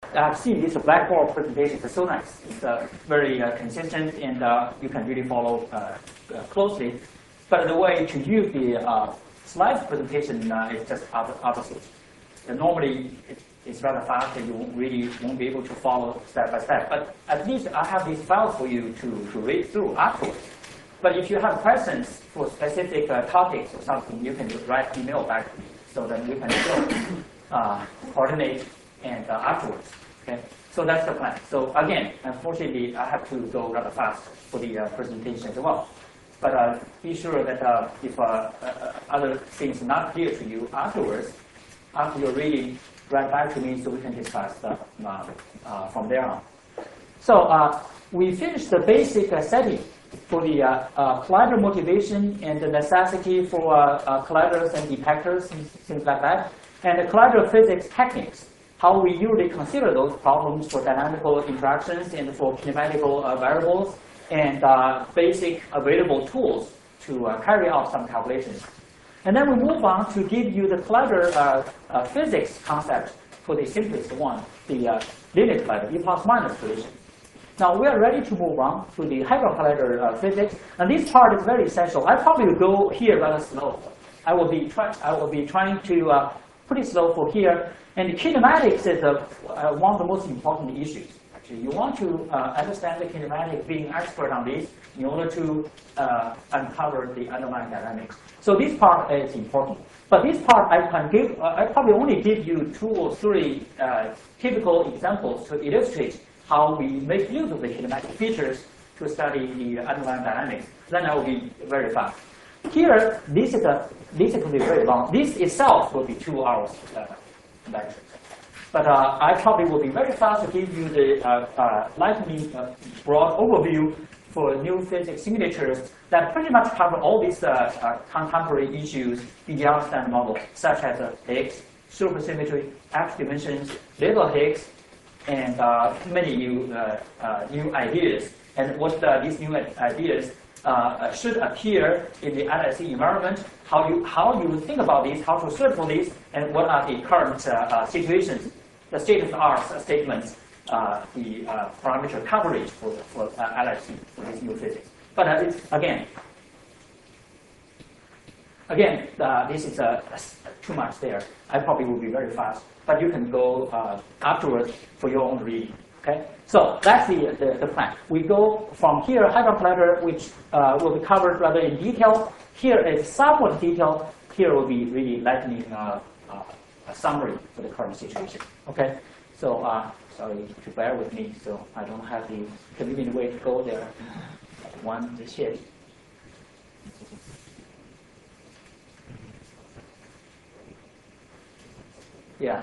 I've seen this Blackboard presentation. It's so nice. It's very consistent, and you can really follow closely. But the way to use the slides presentation is just opposite. Normally, it's rather fast, and you won't be able to follow step by step. But at least I have these files for you to read through afterwards. But if you have questions for specific topics or something, you can just write email back to me, so that we can still coordinate and afterwards. Okay, so that's the plan. So again, unfortunately, I have to go rather fast for the presentation as well. But be sure that if other things are not clear to you afterwards, after your reading, write back to me so we can discuss from there on. So we finished the basic setting for the collider motivation and the necessity for colliders and detectors and things like that, and the collider physics techniques, how we usually consider those problems for dynamical interactions and for kinematical variables, and basic available tools to carry out some calculations. And then we move on to give you the collider physics concept for the simplest one, the linear collider, E plus minus collision. Now we are ready to move on to the hypercollider physics, and this part is very essential. I probably will go here rather slow. I will be trying to pretty slow for here. And the kinematics is one of the most important issues. Actually, you want to understand the kinematics, being expert on this, in order to uncover the underlying dynamics. So this part is important. But this part I probably only give you 2 or 3 typical examples to illustrate how we make use of the kinematic features to study the underlying dynamics. Then I will be very fast. Here, this will be very long. This itself will be 2 hours lecture. But I probably will be very fast to give you the lightning broad overview for new physics simulators that pretty much cover all these contemporary issues in the standard model, such as Higgs, supersymmetry, X dimensions, little Higgs, and many new ideas. And what these new ideas should appear in the LSC environment, how you think about these, how to search for these, and what are the current situations, the state-of-the-art statements, the parameter coverage for LSC, for this new physics. But it's, again, this is too much there. I probably will be very fast, but you can go afterwards for your own reading. Okay, so that's the plan. We go from here, hypercollider, which will be covered rather in detail. Here is somewhat detailed. Here will be really lightning a summary for the current situation. Okay, so sorry to bear with me. So I don't have the convenient way to go there. The sheet. Yeah.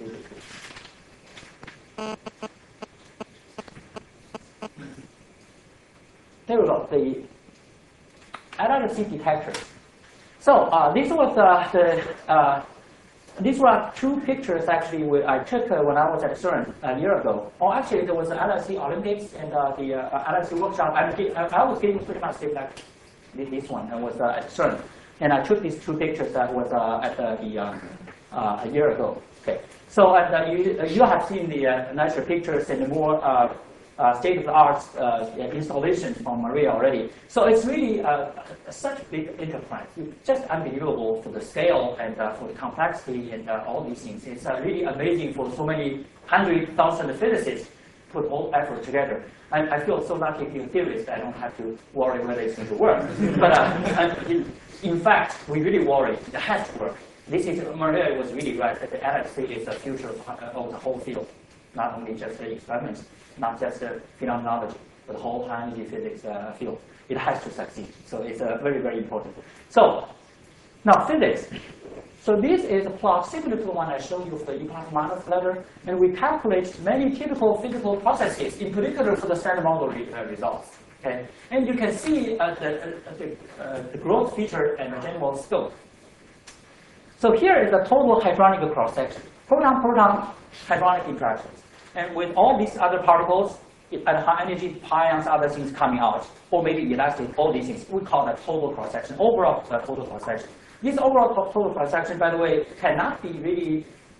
There we go, the LSC detector. So this was these were 2 pictures actually I took when I was at CERN a year ago. Or actually, there was the LSC Olympics and the LSC workshop. I was giving pretty much like this one. I was at CERN, and I took these 2 pictures that was at a year ago. Okay. So you have seen the nicer pictures and the more state-of-the-art installations from Maria already. So it's really such a big enterprise. It's just unbelievable for the scale and for the complexity and all these things. It's really amazing for so many 100,000 physicists put all effort together. I feel so lucky being a theorist. I don't have to worry whether it's going to work. But in fact, we really worry. It has to work. Maria was really right that the LSC is the future of the whole field, not only just the experiments, not just the phenomenology, but the whole high energy physics field. It has to succeed. So it's very, very important. So now physics. So this is a plot similar to the one I showed you for the E plus minus collider, and we calculate many typical physical processes, in particular for the standard model results. Okay, and you can see the growth feature and the general scope. So here is the total hadronic cross-section, proton-proton hadronic interactions. And with all these other particles, at high energy, pions, other things coming out, or maybe elastic, all these things, we call that total cross-section, overall total cross-section. This overall total cross-section, by the way, cannot be really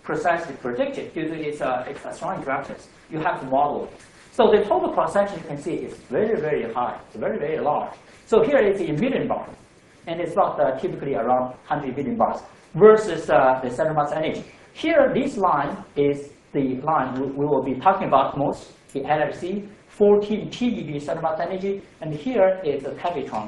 precisely predicted due to its strong interactions. You have to model it. So the total cross-section you can see is very, very high. It's very, very large. So here it's in million bars. And it's not typically around 100 billion bars versus the center mass energy. Here, this line is the line we will be talking about most, the LHC, 14 TeV center mass energy, and here is a Tevatron,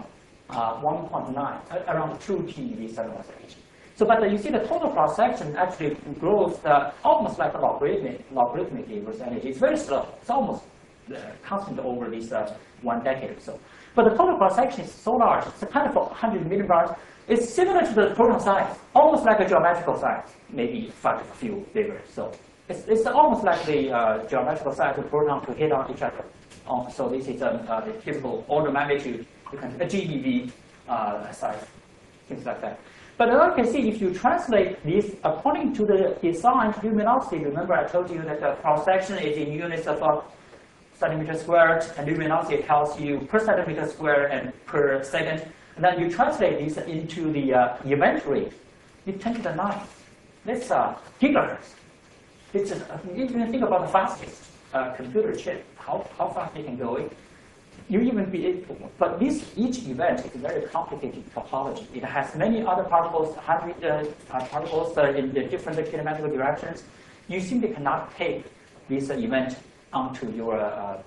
1.9, around 2 TeV center mass energy. So, but you see the total cross-section actually grows almost like a logarithmic inverse energy. It's very slow. It's almost constant over this 1 decade or so. But the total cross-section is so large, it's kind of 100 million bars. It's similar to the proton size, almost like a geometrical size, maybe a few bigger. So it's almost like the geometrical size of proton to hit on each other. So this is the typical order magnitude, a GeV size, things like that. But as you can see, if you translate this according to the designed luminosity, remember I told you that the cross-section is in units of centimeter squared, and luminosity tells you per centimeter squared and per second. And then you translate this into the event rate. You 10 to the 9. That's gigahertz. It's even think about the fastest computer chip, how fast it can go. You even be able, but each event is a very complicated topology. It has many other particles, 100 particles in the different kinematical directions. You simply cannot take this event onto your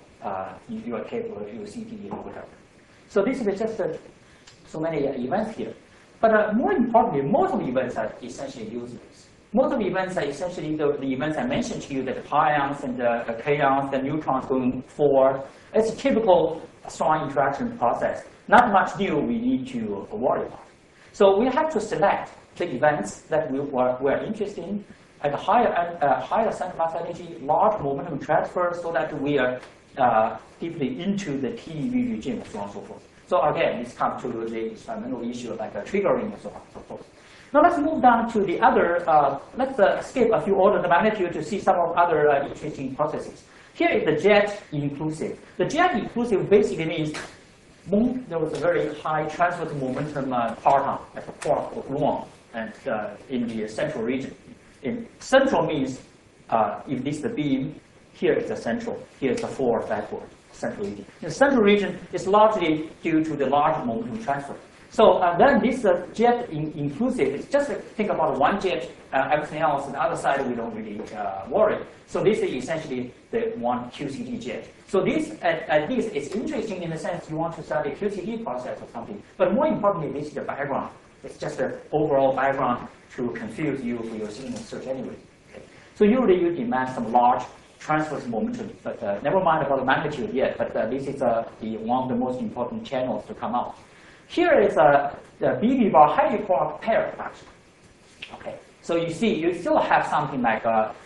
table or your CPU or whatever. So this is just so many events here. But more importantly, most of the events are essentially useless. Most of the events are essentially the events I mentioned to you, the pions and the kaons, the neutrons going forward. It's a typical strong interaction process. Not much new we need to worry about. So we have to select the events that we're interested in at higher center mass energy, large momentum transfer, so that we are deeply into the TeV regime and so on and so forth. So again, this comes to the experimental issue like triggering and so on and so forth. Now let's move down to the other, let's skip a few orders of magnitude to see some of other interesting processes. Here is the jet inclusive. The jet inclusive basically means there was a very high transverse momentum parton at the quark of gluon and in the central region. In central means if this is the beam, here is the central, here is the forward backward central region. The central region is largely due to the large momentum transfer. So then this jet inclusive is just think about one jet, everything else on the other side we don't really worry. So this is essentially the one QCD jet. So this at least is interesting in the sense you want to study QCD process or something. But more importantly, this is the background. It's just the overall background to confuse you for your signal search anyway. Okay. So usually you demand some large transverse momentum, but never mind about the magnitude yet. But this is one of the most important channels to come out. Here is the BB bar hydroquark pair production. Okay, so you see, you still have something like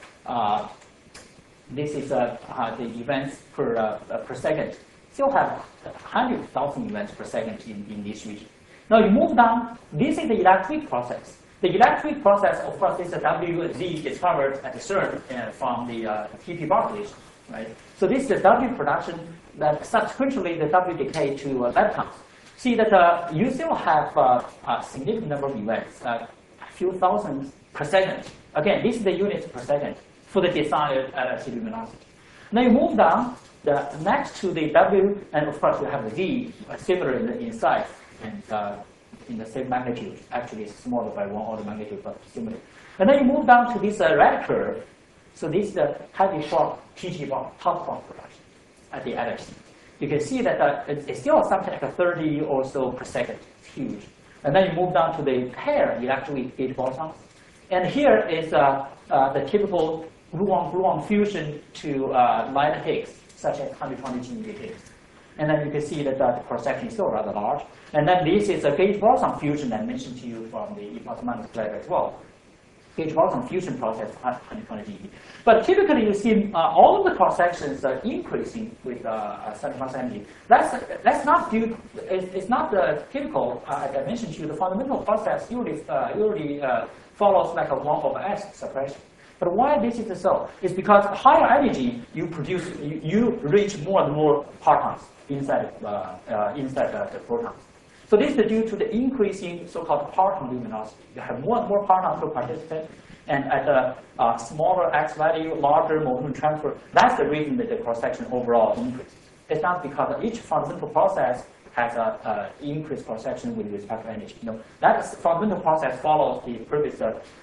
this is the events per second. Still have 100,000 events per second in this region. Now you move down. This is the electric process. The electric process, of course, is a WZ discovered at CERN from the TP bar collision, right? So this is the W production that subsequently the W decay to leptons. See that you still have a significant number of events, a few thousand per second. Again, this is the units per second for the desired LHC luminosity. Now you move down, next to the W, and of course you have the Z, similar in size and in the same magnitude. Actually, it's smaller by one order magnitude, but similar. And then you move down to this red curve. So this is the heavy quark TG bar, top quark production at the LHC. You can see that it's still something like a 30 or so per second. It's huge. And then you move down to the pair electric gate bosons. And here is the typical gluon fusion to light Higgs, such as 120 GeV Higgs. And then you can see that the cross-section is still rather large. And then this is a gate boson fusion I mentioned to you from the E+- lab as well. Gate boson fusion process, 120 GeV. But typically you see all of the cross-sections are increasing with center mass energy. That's not due, it's not typical, as I mentioned to you, the fundamental process usually follows like a 1 over S suppression. But why this is so? It's because higher energy you produce, you reach more and more partons inside the protons. So this is due to the increasing so-called parton luminosity. You have more and more partons per participant, and at a smaller x value, larger momentum transfer. That's the reason that the cross-section overall increases. It's not because each fundamental process has an increased cross-section with respect to energy. That fundamental process follows the previous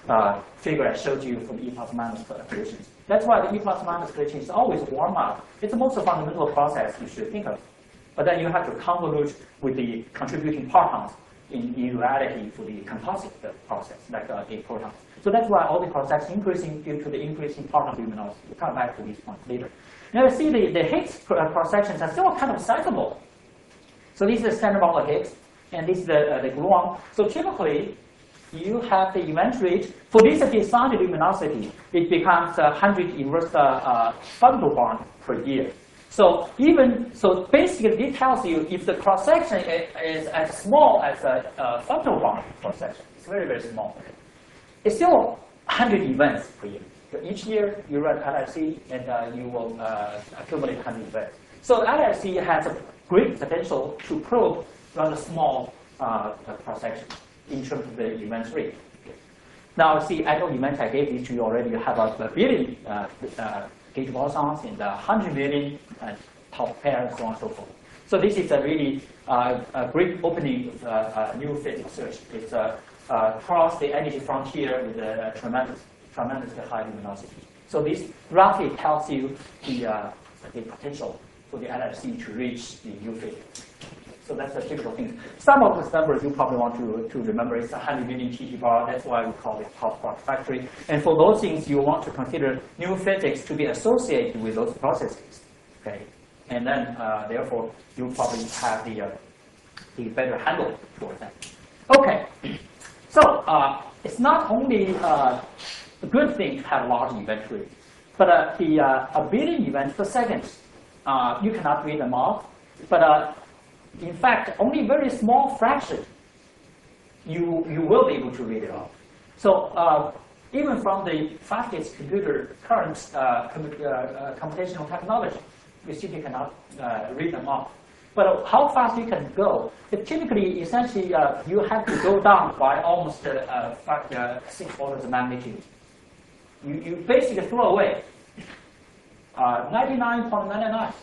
figure I showed you for the E plus minus collisions. That's why the E plus minus collision is always warm up. It's the most fundamental process you should think of. But then you have to convolute with the contributing partons in reality for the composite process, like the protons. So that's why all the cross-section increasing due to the increasing parton luminosity. We'll come back to these points later. Now you see the Higgs cross-sections are still kind of sizable. So this is the standard model of Higgs, and this is the gluon. So typically, you have the event rate. For this designed luminosity, it becomes 100 inverse femtobarn per year. So basically, it tells you if the cross-section is as small as a femtobarn cross-section. It's very, very small. It's still 100 events per year. So each year, you run LHC, and you will accumulate 100 events. So LHC has a great potential to probe rather small cross-section in terms of the event rate. Now, see, I know events I gave these to you already. You have a billion gauge bosons and 100 million top pairs, so on and so forth. So this is a really great opening of new physics research. It's cross the energy frontier with a tremendously high luminosity. So this roughly tells you the potential for the LHC to reach the new physics. So that's the typical thing. Some of the numbers you probably want to remember is 100 million TT bar. That's why we call it hot spark factory. And for those things, you want to consider new physics to be associated with those processes. Okay, and then therefore you probably have the better handle for that. Okay, so it's not only a good thing to have large event rate, but a billion events per second, you cannot read them off. But in fact, only very small fraction you will be able to read it off. So even from the fastest computer current computational technology, you simply cannot read them off. But how fast you can go? Typically, essentially, you have to go down by almost 6 orders of magnitude. You basically throw away 99.99%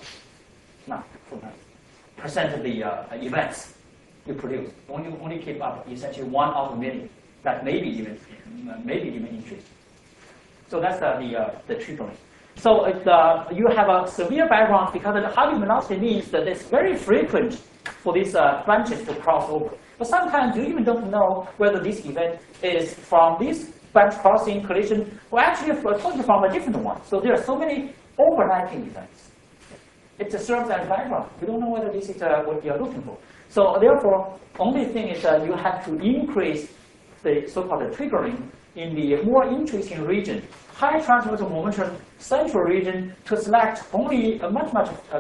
of the events you produce. Only keep up essentially 1 out of a million. That maybe even increase. So that's the triggering. So you have a severe background because the high luminosity means that it's very frequent for these branches to cross over. But sometimes you even don't know whether this event is from this branch crossing collision or actually from a different one. So there are so many overlapping events. It just serves as background. We don't know whether this is what you are looking for. So therefore, only thing is you have to increase the so-called triggering in the more interesting region, high transversal momentum central region, to select only a much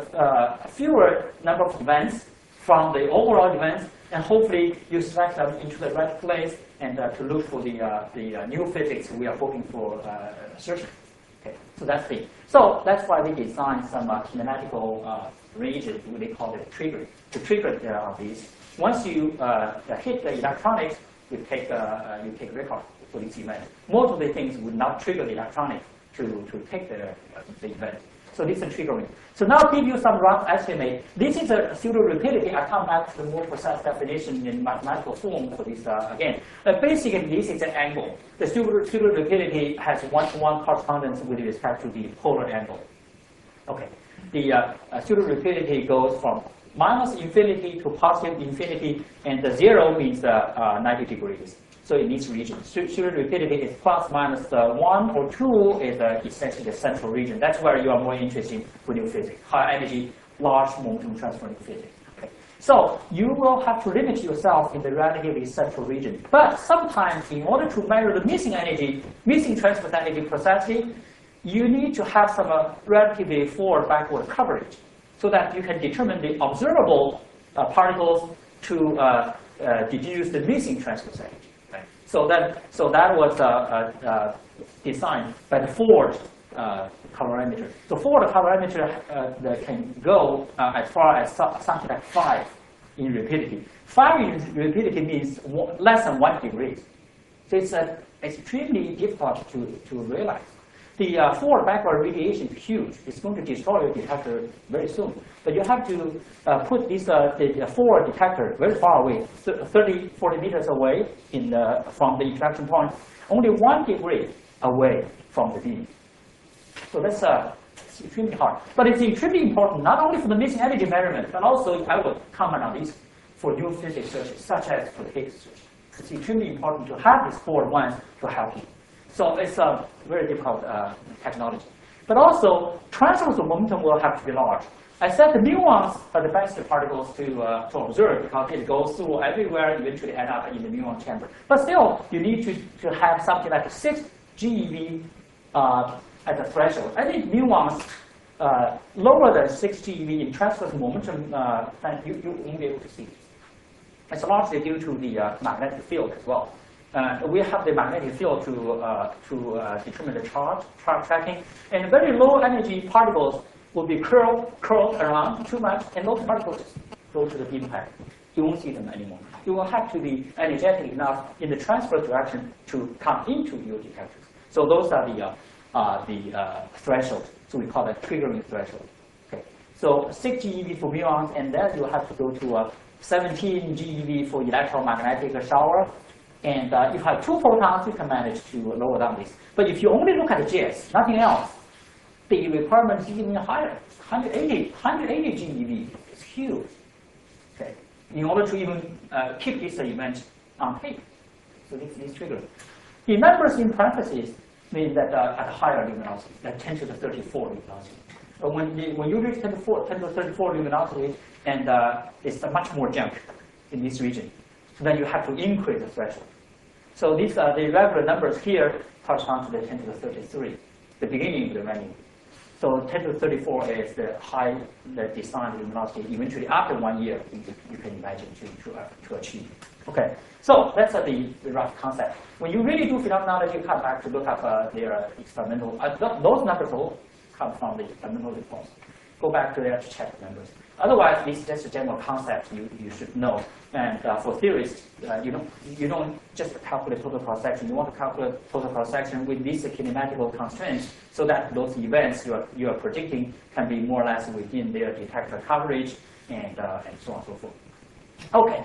fewer number of events from the overall events, and hopefully you select them into the right place and to look for the new physics we are hoping for searching. Okay, so that's the. So that's why we designed some kinematical region. We call it trigger. The trigger there are these. Once you hit the electronics, you take record for this event. Most of the things would not trigger the electronic to take the event. So this is triggering. So now I'll give you some rough estimate. This is a pseudo-rapidity. I come back to the more precise definition in mathematical form for this again. Basically, this is an angle. The pseudo-rapidity has one-to-one correspondence with respect to the polar angle. Okay. The pseudo-rapidity goes from minus infinity to positive infinity, and the 0 means 90 degrees. So in this region, pseudo-rapidity is plus minus 1 or 2 is essentially the central region. That's where you are more interested with new physics, high energy, large momentum transferring physics. Okay. So you will have to limit yourself in the relatively central region. But sometimes, in order to measure the missing energy, missing transverse energy precisely, you need to have some relatively forward-backward coverage, so that you can determine the observable particles to deduce the missing transverse energy. Right? So that was designed by the Ford calorimeter. The Ford calorimeter can go as far as something like 5 in rapidity. 5 in rapidity means less than 1 degree. So it's extremely difficult to realize. The forward backward radiation is huge. It's going to destroy your detector very soon. But you have to put this the forward detector very far away, 30, 40 meters away from the interaction point, only 1 degree away from the beam. So that's it's extremely hard. But it's extremely important not only for the missing energy measurement, but also I will comment on this for new physics searches, such as for the Higgs search. It's extremely important to have these forward ones to help you. So it's a very difficult technology. But also, transfers of momentum will have to be large. I said the muons are the best particles to observe because it goes through everywhere, eventually end up in the muon chamber. But still, you need to have something like 6 GeV at the threshold. I think muons lower than 6 GeV in transverse momentum, you won't be able to see. It's largely due to the magnetic field as well. We have the magnetic field to determine the charge tracking. And very low energy particles will be curled around too much, and those particles just go to the beam path. You won't see them anymore. You will have to be energetic enough in the transfer direction to come into your detectors. So those are the thresholds. So we call it triggering threshold. Okay. So 6 GeV for muons, and then you have to go to 17 GeV for electromagnetic shower. And if you have 2 photons, you can manage to lower down this. But if you only look at the jets, nothing else, the requirement is even higher. 180 GeV. It's huge. Okay. In order to even keep this event on tape. So this is triggered. The numbers in parentheses mean that at a higher luminosity, like 10 to the 34 luminosity. When you reach 10 to 34 luminosity, and it's much more junk in this region, so then you have to increase the threshold. So these are the regular numbers here correspond to the 10 to the 33, the beginning of the running. So 10 to 34 is the high, the designed luminosity. Eventually, after 1 year, you can imagine to achieve. Okay, so that's the rough concept. When you really do phenomenology, you come back to look up their experimental. Those numbers all come from the experimental reports. Go back to there to check the numbers. Otherwise, this is just a general concept you should know. And for theorists, you don't just calculate total cross-section. You want to calculate total cross-section with these kinematical constraints so that those events you are predicting can be more or less within their detector coverage and so on and so forth. Okay.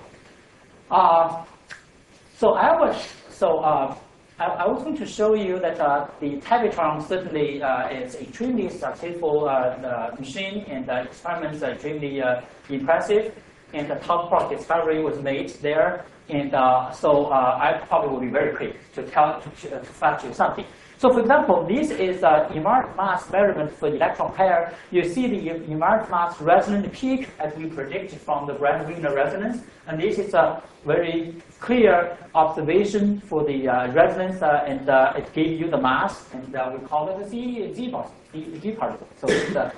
I was going to show you that the Tevatron certainly is extremely successful machine, and the experiments are extremely impressive. And the top part discovery was made there, and so I probably will be very quick to flash you something. So, for example, this is invariant mass measurement for electron pair. You see the invariant mass resonant peak as we predicted from the Brand-Wiener resonance, and this is a very clear observation for the resonance, and it gave you the mass, and we call it the Z particle. So it's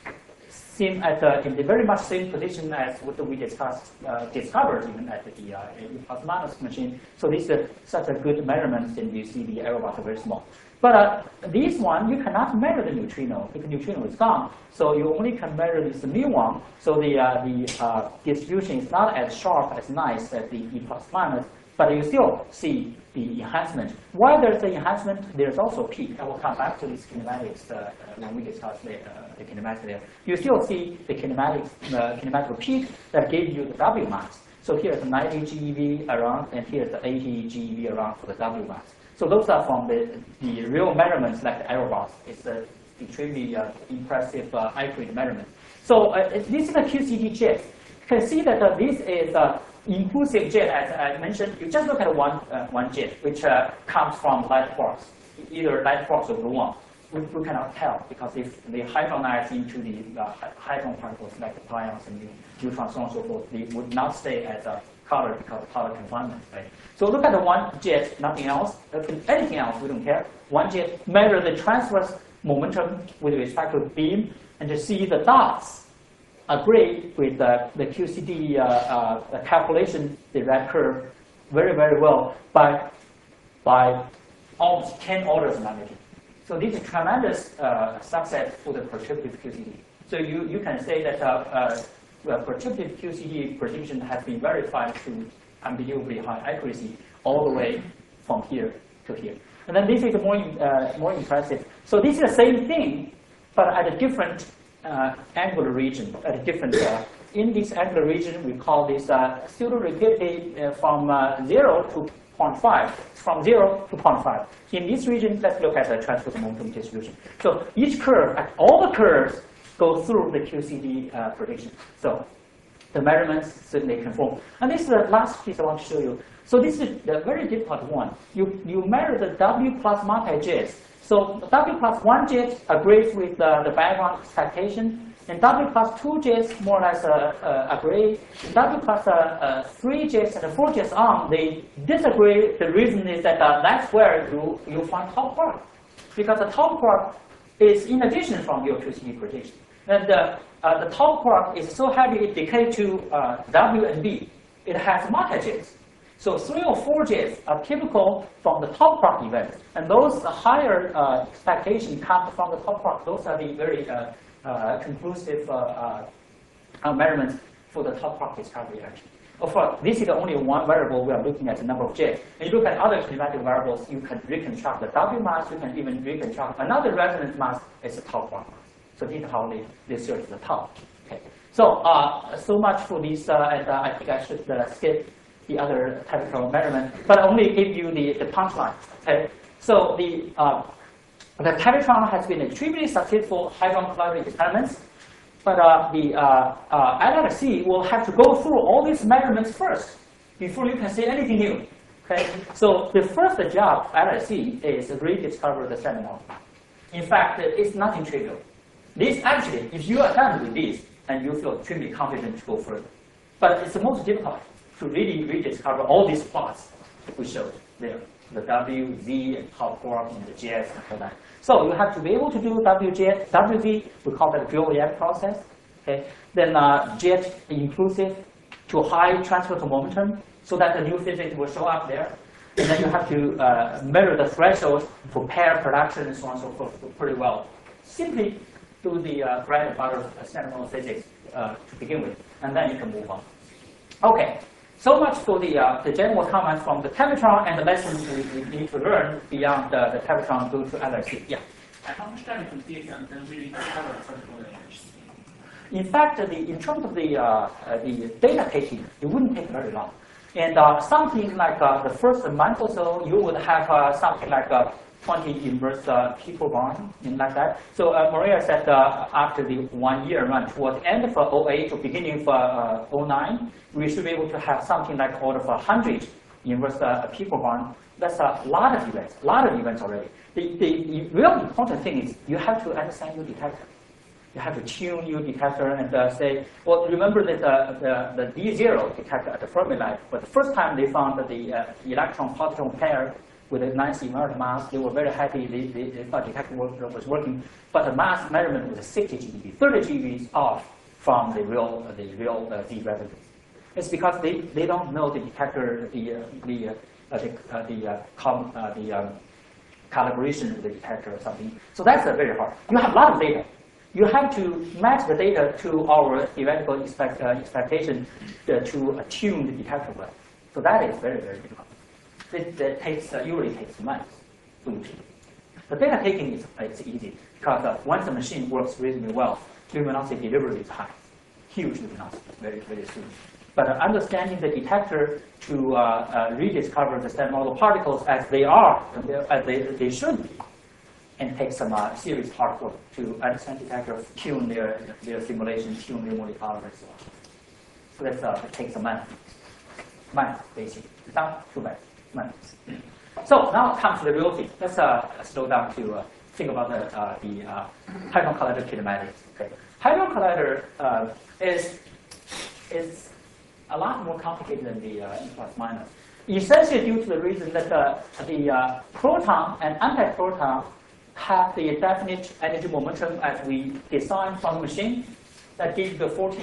same in the very much same position as what we discovered even at the E+- machine. So this is such a good measurement, and you see the error bars are very small. But this one, you cannot measure the neutrino. The neutrino is gone. So you only can measure this muon. So the distribution is not as sharp, as nice as the E++, but you still see the enhancement. While there's the enhancement, there's also peak. I will come back to these kinematics when we discuss the kinematics there. You still see the kinematical peak that gave you the W mass. So here's the 90 GeV around, and here's the 80 GeV around for the W mass. So those are from the real measurements, like the error bars. It's an extremely impressive, accurate measurement. So this is a QCD jet. You can see that this is inclusive jet, as I mentioned. You just look at one jet, which comes from light quarks, either light quarks or gluon. We cannot tell, because if they hydronize into the hydron particles like the pions and neutrons, so on and so forth, they would not stay as a color because of color confinement, right? So look at the one jet, nothing else, anything else, we don't care. One jet, measure the transverse momentum with respect to the beam, and to see the dots agree with the QCD calculation, the red curve, very, very well by almost 10 orders of magnitude. So this is tremendous success for the prescriptive QCD. So you can say that perturbative QCD prediction has been verified to unbelievably high accuracy all the way from here to here. And then this is more impressive. So this is the same thing, but at a different angular region, at a different. In this angular region, we call this pseudo-rapidity from 0 to 0.5, from 0 to 0.5. In this region, let's look at the transport momentum distribution. So each curve, all the curves, go through the QCD prediction. So the measurements certainly conform. And this is the last piece I want to show you. So this is the very difficult one. You measure the W plus multi-jets. So W plus 1 jet agrees with the background expectation. And W plus 2 jets more or less agree. W plus 3 jets and 4 jets on, they disagree. The reason is that that's where you find top quark. Because the top quark is in addition from your QCD prediction. And the top quark is so heavy it decays to W and B. It has multi-jets. So 3 or 4 jets are typical from the top quark event. And those higher expectations come from the top quark. Those are the very conclusive measurements for the top quark discovery action. Of course, this is the only one variable we are looking at, the number of jets. And you look at other kinematic variables, you can reconstruct the W mass, you can even reconstruct another resonance mass as the top quark mass. So this is how they search the top. Okay. So so much for this, and I think I should skip the other technical measurement, but only give you the punchline. Okay. So the Tevatron has been extremely successful hadron collider experiments, but the LHC will have to go through all these measurements first before you can say anything new. Okay? So the first job of LHC is to rediscover the Seminole. In fact, it's nothing trivial. This actually, if you are done with this, and you feel extremely confident to go further. But it's the most difficult to really rediscover all these plots we showed there. The W, Z, and top quark, and the jets, and all that. So you have to be able to do WZ, we call that Gilliard process. Okay? Then jet inclusive to high transfer momentum, so that the new physics will show up there. And then you have to measure the threshold for pair production and so on and so forth pretty well. Simply do the bread and butter Seminole physics to begin with, and then you can move on. Okay. So much for the general comments from the Tevatron and the lessons we need to learn beyond the Tevatron go to LHC. Yeah. How much time it take and then really discover particle energy? In fact, in terms of the data taking, it wouldn't take very long. And something like the first month or so, you would have something like 20 inverse picobarn, like that. So Maria said after the 1 year run, towards the end of 08 or beginning of 09, we should be able to have something like order of 100 inverse picobarn. That's a lot of events already. The real important thing is you have to understand your detector. You have to tune your detector and say, well, remember that the D0 detector at the Fermi Lab, but the first time they found that the electron-positron pair with a nice inert mass, they were very happy. They thought the detector was working, but the mass measurement was 60 GeV, 30 GeV off from the real Z residue. It's because they don't know the detector, the calibration of the detector or something. So that's very hard. You have a lot of data. You have to match the data to our theoretical expectation to tune the detector well. So that is very, very difficult. It usually takes months to do. The data taking is easy because once the machine works reasonably well, luminosity delivery is high, huge luminosity, very, very soon. But understanding the detector to rediscover the standard model particles as they are, as they should be, and take some serious hard work to understand detectors, tune their simulation, tune their multicolor, and so on. So that takes a month, basically. It's not too bad, months. So now comes to the real thing. Let's slow down to think about the Hadron Collider kinematics. Okay. Hadron Collider is a lot more complicated than the E plus minus. Essentially due to the reason that the proton and antiproton have the definite energy momentum as we design from the machine. That gives the 14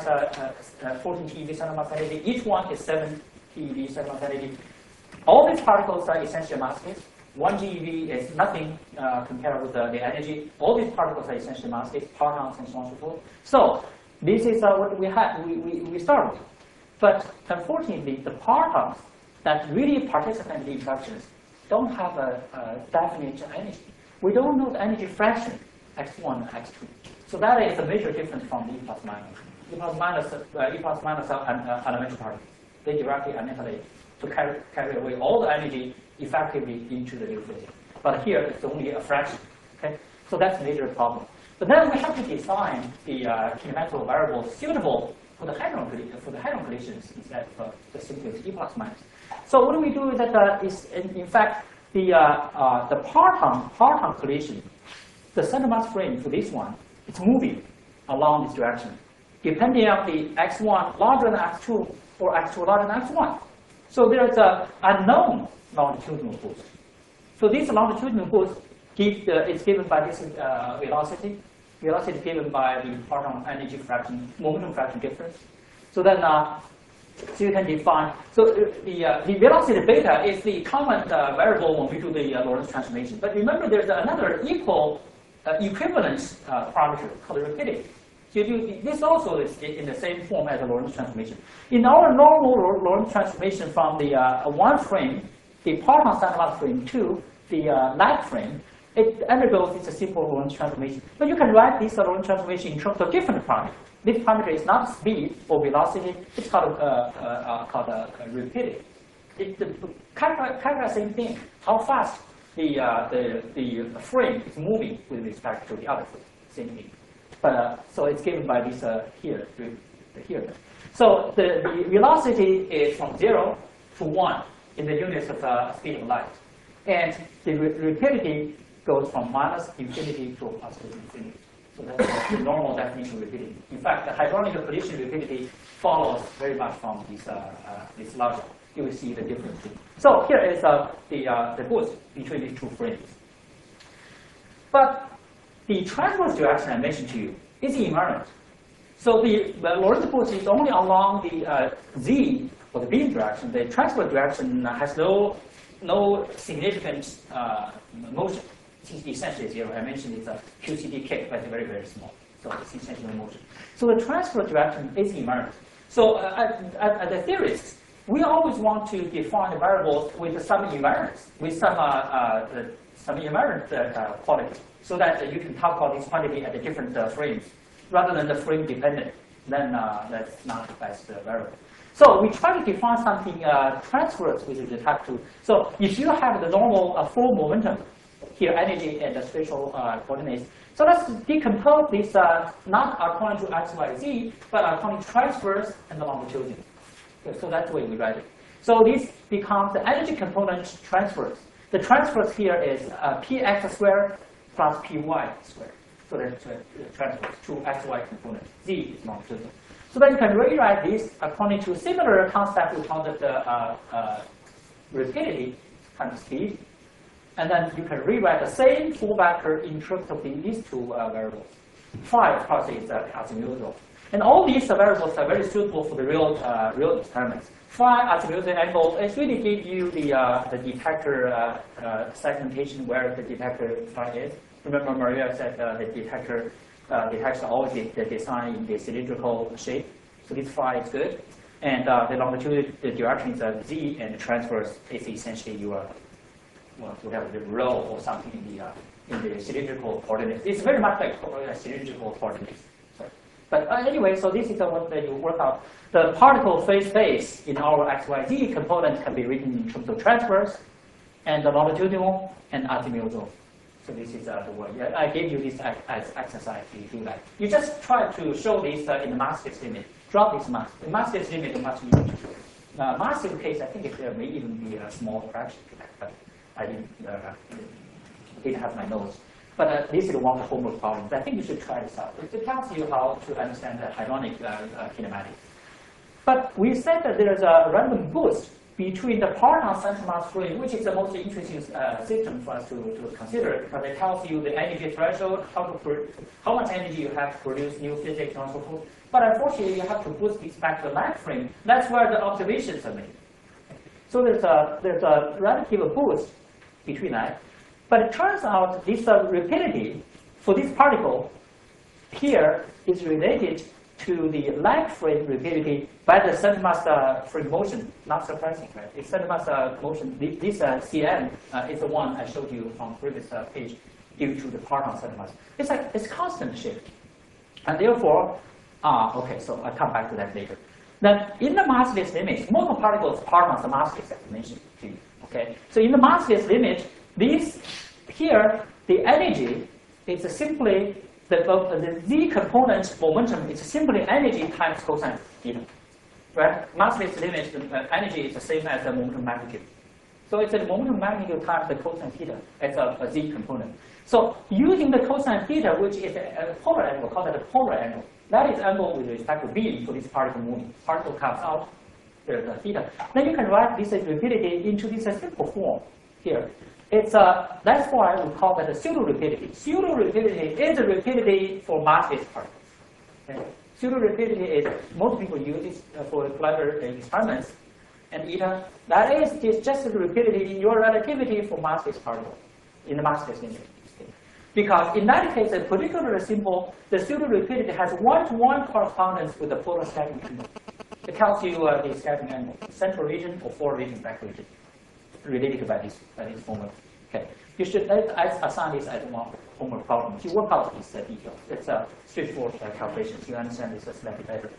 TeV centimass energy. Each one is 7 TeV centimass energy. All these particles are essentially massless. 1 GeV is nothing compared with the energy. All these particles are essentially massless, protons and so on and so forth. So This is what we started with. But unfortunately, the partons that really participate in the interactions don't have a definite energy. We don't know the energy fraction, x1 and x2. So that is a major difference from E plus minus. E plus minus are elementary particles. They directly annihilate to carry away all the energy effectively into the nucleus. But here it's only a fraction. Okay? So that's a major problem. But then we have to design the kinematic variables suitable for the hadron collisions instead of the simplest E plus minus. So what do we do is that in fact the parton collision, the center mass frame for this one, it's moving along this direction, depending on the x1 larger than x2 or x2 larger than x1. So there's an unknown longitudinal boost. So this longitudinal boost is given by this velocity. Velocity given by the parton energy fraction, momentum fraction difference. So then, so you can define. So the velocity beta is the common variable when we do the Lorentz transformation. But remember, there's another equivalence parameter called rapidity. So you do, this also is in the same form as the Lorentz transformation. In our normal Lorentz transformation from the one frame, the parton center mass frame, to the lag frame, it undergoes this simple Lorentz transformation. But you can write this Lorentz transformation in terms of different parameters. This parameter is not speed or velocity. It's called rapidity. It characterizes the same thing. How fast the frame is moving with respect to the other frame. Same thing. But so it's given by this here. So the velocity is from 0 to 1 in the units of speed of light, and the rapidity goes from minus infinity to positive infinity. So that's the normal definition of rapidity. In fact, the hadronic collision rapidity follows very much from this logic. You will see the difference. So here is the boost between these two frames. But the transverse direction I mentioned to you is invariant. So the Lorentz boost is only along the z or the beam direction. The transverse direction has no significant motion. It's essentially zero. I mentioned it's a QCD kick, but it's very, very small. So it's essentially no motion. So the transverse direction is invariant. So as a theorist, we always want to define the variables with some invariance, with some invariant quality, so that you can talk about this quantity at the different frames, rather than the frame dependent. Then that's not the best variable. So we try to define something transverse with the type 2. So if you have the normal full momentum, here energy and the spatial coordinates. So let's decompose this not according to x, y, z, but according to transverse and the longitudinal. Okay, so that's the way we write it. So this becomes the energy component transverse. The transverse here is px squared plus py squared. So that's transverse to xy component. Z is longitudinal. So then you can rewrite this according to similar concept we call it rapidity times speed. And then you can rewrite the same full vector in terms of these two variables. Phi, of course, is azimuthal. And all these variables are very suitable for the real experiments. Phi, azimuthal angle, it really gives you the detector segmentation where the detector phi is. Remember Maria said the detector detects always the design in the cylindrical shape. So this phi is good. And the longitude, the directions of z, and the transverse is essentially your to have the rho or something in the cylindrical coordinates. It's very much like cylindrical coordinates. Sorry. But anyway, so this is what you work out. The particle phase space in our XYZ component can be written in terms of transverse, and the longitudinal, and azimuthal. So this is the word. Yeah, I gave you this as exercise to do that. You just try to show this in the massive limit. Drop this mass. The massive limit is much easier to do. Massive case, I think there may even be a small fraction to that, but I didn't have my notes. But this is one of the homework problems. I think you should try this out. It tells you how to understand the hadronic kinematics. But we said that there's a random boost between the parton center mass frame, which is the most interesting system for us to consider, because it tells you the energy threshold, how much energy you have to produce new physics and so forth. But unfortunately, you have to boost this back to the lag frame. That's where the observations are made. So there's a relative boost between that. But it turns out this rapidity for this particle here is related to the lag frame rapidity by the center mass frame motion. Not surprising, right? It's center mass motion. This Cn is the one I showed you on previous page due to the parton center mass. It's constant shift. And therefore, okay, so I'll come back to that later. Then in the massless limit, molten particles partons are massless, as I mentioned to you. Okay, so in the massless limit, this here, the energy is simply the z component momentum is simply energy times cosine theta. Right? Massless limit, the energy is the same as the momentum magnitude. So it's the momentum magnitude times the cosine theta as a z component. So using the cosine theta, which is a polar angle, called the polar angle. That is angle with respect to b for this particle moving. Particle comes out, there's the theta. Then you can write this rapidity into this simple form here. It's that's why we call that a pseudo rapidity. Pseudo rapidity is a rapidity for massless particles. Okay? Pseudo rapidity is most people use it for clever experiments, and eta that is just the rapidity in your relativity for massless particles in the massless limit. Okay? Because in that case, a particular symbol, the pseudo rapidity has one-to-one correspondence with the polar scattering angle. It tells you the scattering angle, central region or forward region, back region, related by this formula. Okay, you should assign this as one homework problem. You work out these details. It's a straightforward calculation. You understand this slightly better.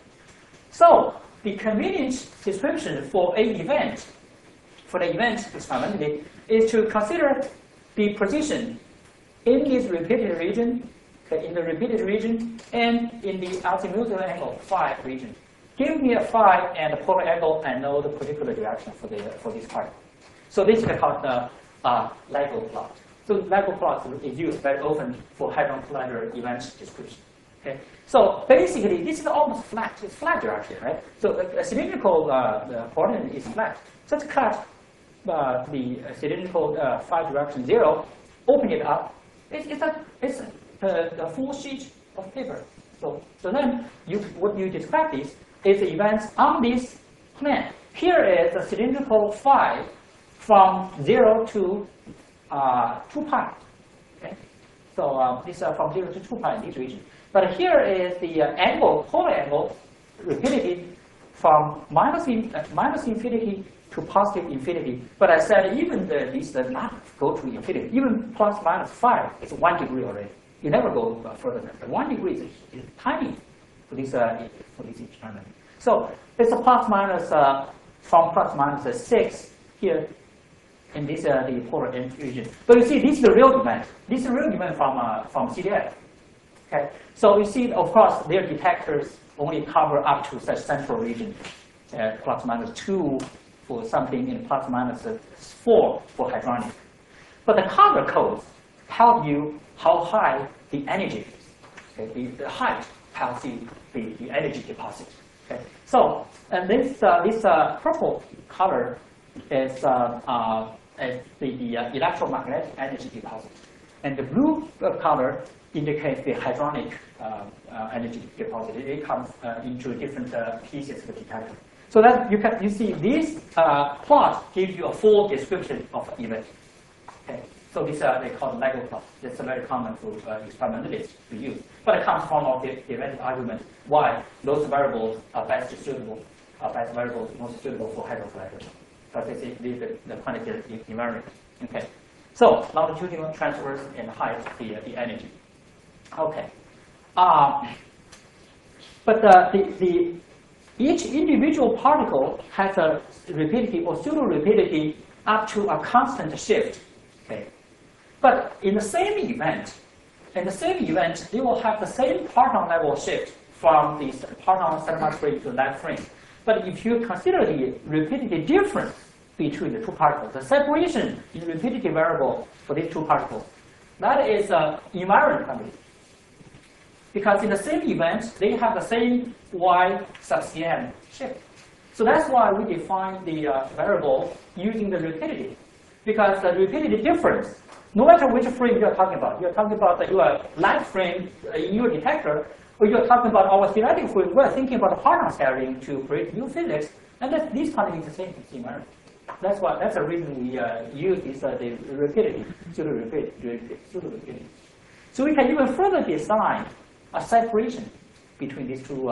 So the convenient description for an event, for the event experimentally, is to consider the position in this repeated region, okay, in the repeated region, and in the azimuthal angle phi region. Give me a phi and a polar angle, and know the particular direction for this part. So this is called the LEGO plot. So LEGO plot is used very often for hadron collider event description. Okay. So basically, this is almost flat. It's flat direction, right? So a cylindrical coordinate is flat. So let's cut the cylindrical phi direction 0. Open it up. It's a full sheet of paper. So then what you describe this is the events on this plane. Here is the cylindrical phi from 0 to 2 pi. Okay? So this is from 0 to 2 pi in this region. But here is the angle, polar angle, rapidity from minus infinity to positive infinity. But I said even this does not go to infinity. Even plus minus 5 is 1 degree already. You never go further than that. 1 degree is tiny for this experiment. So it's a plus minus from plus minus 6 here. And this is the polar region. But you see, this is the real event. This is the real event from CDF. Okay. So you see, of course, their detectors only cover up to such central region, plus minus 2 for something, and plus minus 4 for hadronic. But the color codes tell you how high the energy is. Okay. The height tells you the energy deposit. Okay. So and this purple color is the electromagnetic energy deposit. And the blue color indicates the hadronic energy deposit. It comes into different pieces of the detector. So that you see this plot gives you a full description of the event. Okay. So this they call the LEGO plot. It's very common for experimentalists to use. But it comes from the event argument why those variables are best suitable, best variables most suitable for hadron collider. Because it's the quantitative invariant. Okay. So longitudinal transverse and height, the energy. Okay. But each individual particle has a rapidity or pseudo rapidity up to a constant shift. Okay. But in the same event, they will have the same parton level shift from the parton center mass frame to lag frame. But if you consider the rapidity difference between the two particles, the separation in rapidity variable for these two particles, that is invariant quantity. Because in the same event, they have the same y sub cn shift. So that's why we define the variable using the rapidity. Because the rapidity difference, no matter which frame you're talking about your lag frame in your detector, or you're talking about our theoretical frame, we're thinking about the parton scattering to create new physics, and these quantities are the same, it's invariant. That's the reason we use this the rapidity, pseudo rapidity. So we can even further design a separation between these two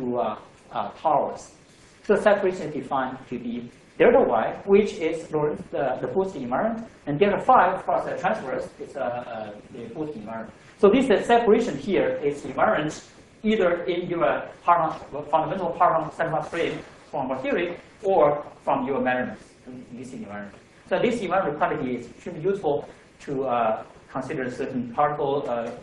powers. So separation is defined to be delta y, which is the boost environment, and delta phi, of course, the transverse is the boost environment. So this separation here is invariant either in your fundamental Parham cinema frame from our theory or from your measurements in this environment. So this environment quantity is extremely useful to consider certain particle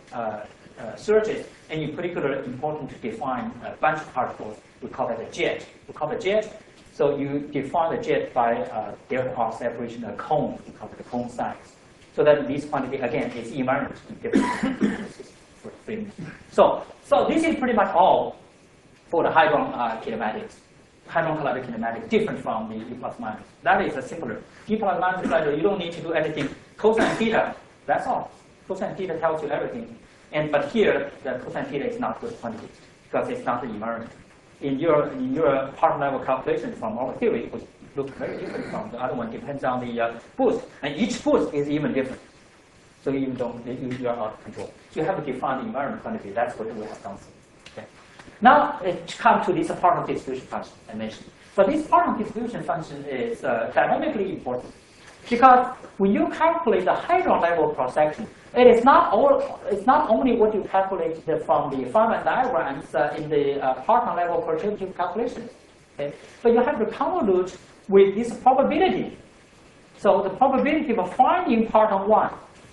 surges, and in particular important to define a bunch of particles. We call that a jet. We call it a jet. So you define the jet by delta R separation, a cone. We call it the cone size. So that this quantity again is invariant in different frames. So this is pretty much all for the hadron kinematics. Hadron collider kinematic different from the E plus minus. That is a simpler. E plus minus collider, you don't need to do anything. Cosine theta, that's all. Cosine theta tells you everything. But here, the cosine theta is not good quantity because it's not the invariant. In your part level calculation from our theory, which look very different from the other one, depends on the boost, and each boost is even different. So you are out of control. So you have to define the environment quantity. That's what we have done. Okay. Now it comes to this Parham distribution function I mentioned. But this Parham distribution function is dynamically important because when you calculate the hadron level cross section, it's not only what you calculate from the Feynman diagrams in the Parham level perturbative calculations, okay? But you have to convolute with this probability. So the probability of finding Parham 1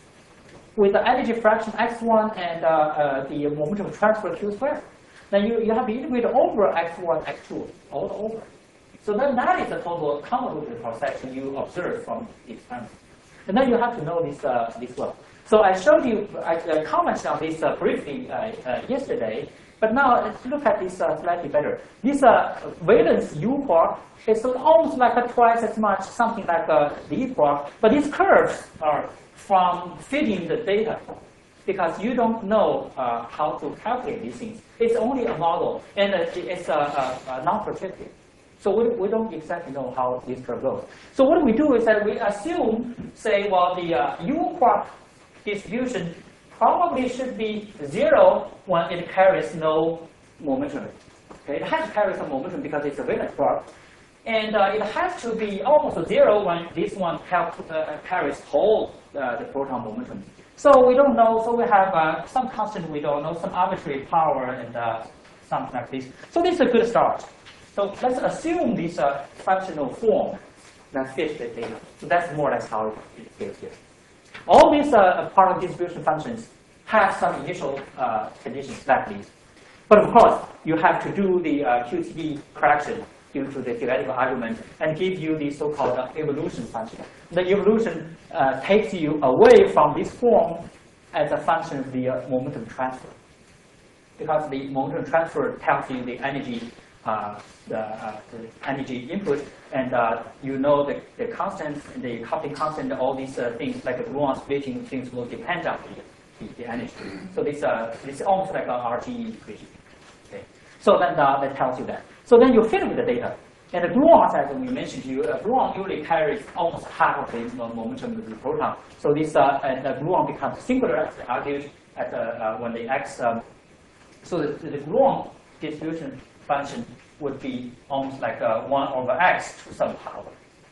with the energy fraction x1 and the momentum transfer q squared. Then you have to integrate over x1, x2, all over. So then that is the total convoluted cross section you observe from the experiment. And then you have to know this well. So I showed you, I commented on this briefly yesterday, but now let's look at this slightly better. This valence U quark is almost like twice as much, something like the E quark, but these curves are from fitting the data because you don't know how to calculate these things. It's only a model, and it's non-predictive. So we don't exactly know how this curve goes. So what we do is that we assume, say, well, the U quark distribution probably should be 0 when it carries no momentum. Okay, it has to carry some momentum because it's a valence quark. And it has to be almost 0 when this one carries whole the proton momentum. So we don't know. So we have some constant we don't know, some arbitrary power, and something like this. So this is a good start. So let's assume this functional form that fits the data. So that's more or less how it feels here. All these Parham distribution functions have some initial conditions like these. But of course, you have to do the QTD correction due to the theoretical argument and give you the so-called evolution function. The evolution takes you away from this form as a function of the momentum transfer. Because the momentum transfer tells you the energy energy input, and you know the constants, the coupling constant, all these things like the gluon splitting things will depend on the energy. So this is almost like an RGE equation. Okay. So then that tells you that. So then you fit with the data. And the gluons, as we mentioned to you, gluon usually carries almost half of the momentum of the proton. So this and the gluon becomes singular, as argued at when the x. So the gluon distribution function would be almost like 1 over x to some power.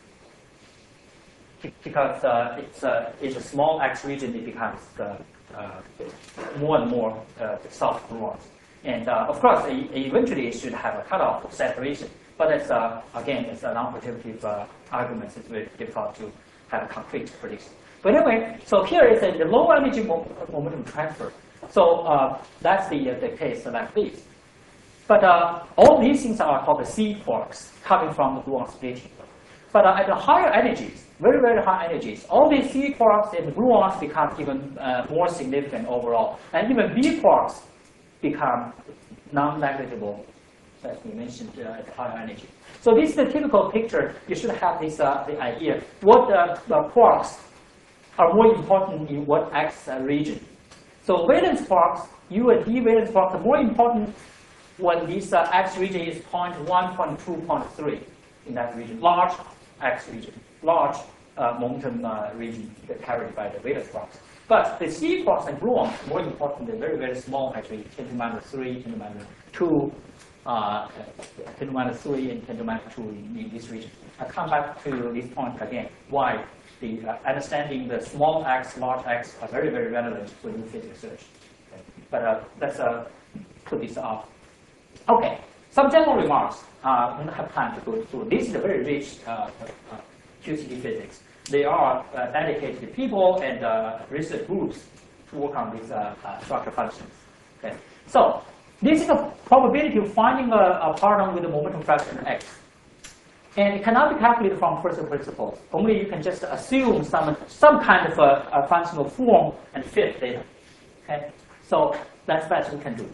Because it's a small x region, it becomes more and more soft gluons. And of course, eventually it should have a cutoff separation. But it's, again, it's a non-predictive argument. It's very difficult to have a concrete prediction. But anyway, so here is the low energy momentum transfer. So that's the case like this. But all these things are called the C quarks coming from the gluon splitting. But at the higher energies, very, very high energies, all these C quarks and gluons become even more significant overall. And even B quarks become non-negligible, as we mentioned, at higher energy. So this is the typical picture. You should have this the idea. What the quarks are more important in what X region. So valence quarks, U and D valence quarks are more important when this X region is 0.1, 0.2, 0.3 in that region. Large X region, large momentum region carried by the valence quarks. But the C quarks and gluons, more importantly, very, very small, actually, 10 to the minus 3, 10 to the minus 2, 10 to the minus 3, and 10 to the minus 2 in this region. I come back to this point again, why the understanding the small x, large x are very, very relevant for new physics research. Okay. But let's put this off. Okay, some general remarks. We don't have time to go through. This is a very rich QCD physics. There are dedicated people and research groups to work on these structure functions. Okay, so this is a probability of finding a particle with a momentum fraction x. And it cannot be calculated from first principles. Only you can just assume some kind of a functional form and fit data. Okay, so that's best we can do.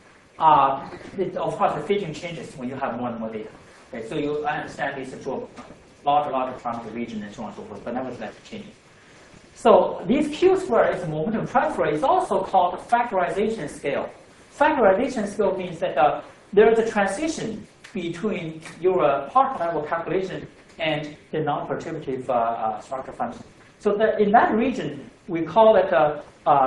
Of course, the fitting changes when you have more and more data. Okay, so you understand this to a larger transfer region and so on and so forth, but nevertheless it changes. So this Q square is momentum transfer. It's also called factorization scale. Factorization scale means that there is a transition between your particle level calculation and the non-perturbative structure function. So in that region, we call it the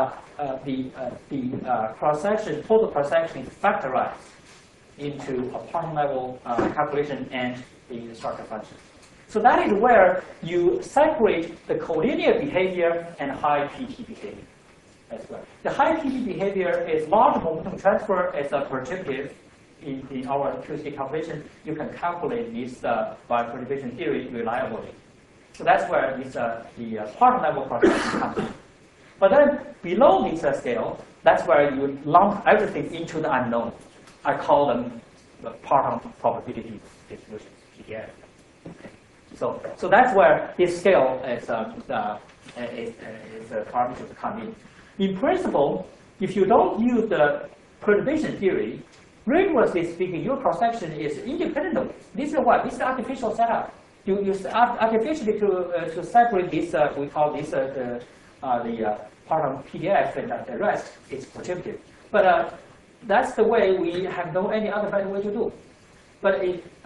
cross-section, total cross-section is factorized into a particle level calculation and the structure function. So that is where you separate the collinear behavior and high PT behavior as well. The high PT behavior is large momentum transfer as a perturbative. In our QCD calculation, you can calculate this by perturbation theory reliably. So that's where this, the particle level cross-section comes in. But then below this scale, that's where you lump everything into the unknown. I call them the particle probability distributions, PDF. Okay. So that's where this scale is a parameter to come in. In principle, if you don't use the perturbation theory, rigorously speaking, your cross-section is independent of this. This is what? This is artificial setup. You artificially to separate this, we call this the part of PDF, and the rest is perturbative. But that's the way we have no any other better way to do. But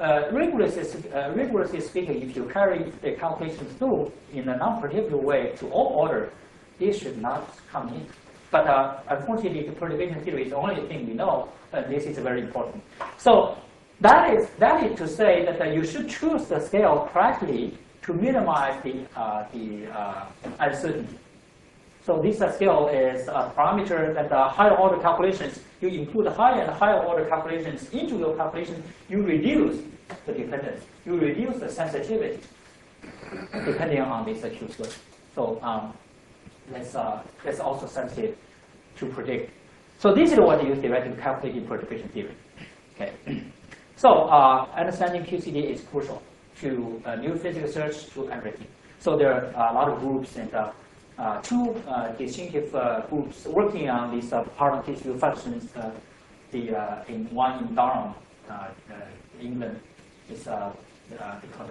rigorously speaking, if you carry the calculations through in a non-perturbative way to all order, this should not come in. But unfortunately, the perturbation theory is the only thing we know, and this is very important. So that is to say that you should choose the scale correctly to minimize the uncertainty. So this scale is a parameter that the higher order calculations, you include higher and higher order calculations into your calculation, you reduce the dependence, you reduce the sensitivity depending on this Q square. So that's also sensitive to predict. So this is what you theoretically calculate in perturbation theory. Okay. So understanding QCD is crucial to new physics research, to everything. So there are a lot of groups and two distinctive groups working on these particle tissue functions. One in Durham, England, is called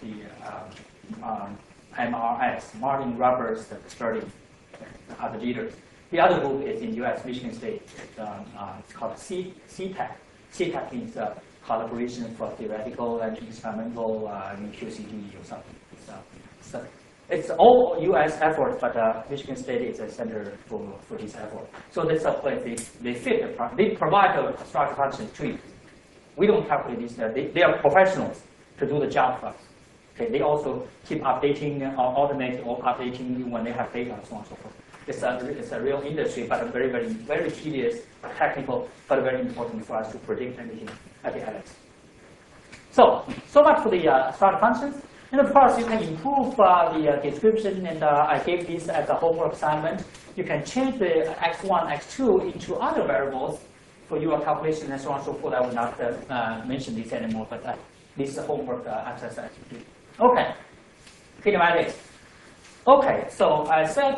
MRS, Martin Roberts study, are the leaders. The other group is in U.S., Michigan State. It's called CTAC. CTAC means collaboration for theoretical and experimental in QCD or something. It's all U.S. effort, but Michigan State is a center for this effort. So that's a place they provide a structure function to you. We don't calculate this. They are professionals to do the job for us. Okay, they also keep updating or automate or updating when they have data and so on and so forth. It's a real industry, but very, very, very tedious, technical, but very important for us to predict anything at the end. So much for the structure functions. And of course, you can improve the description, and I gave this as a homework assignment. You can change the x1, x2 into other variables for your calculation and so on and so forth. I will not mention this anymore, but this is a homework exercise. Okay, kinematics. Okay, so I said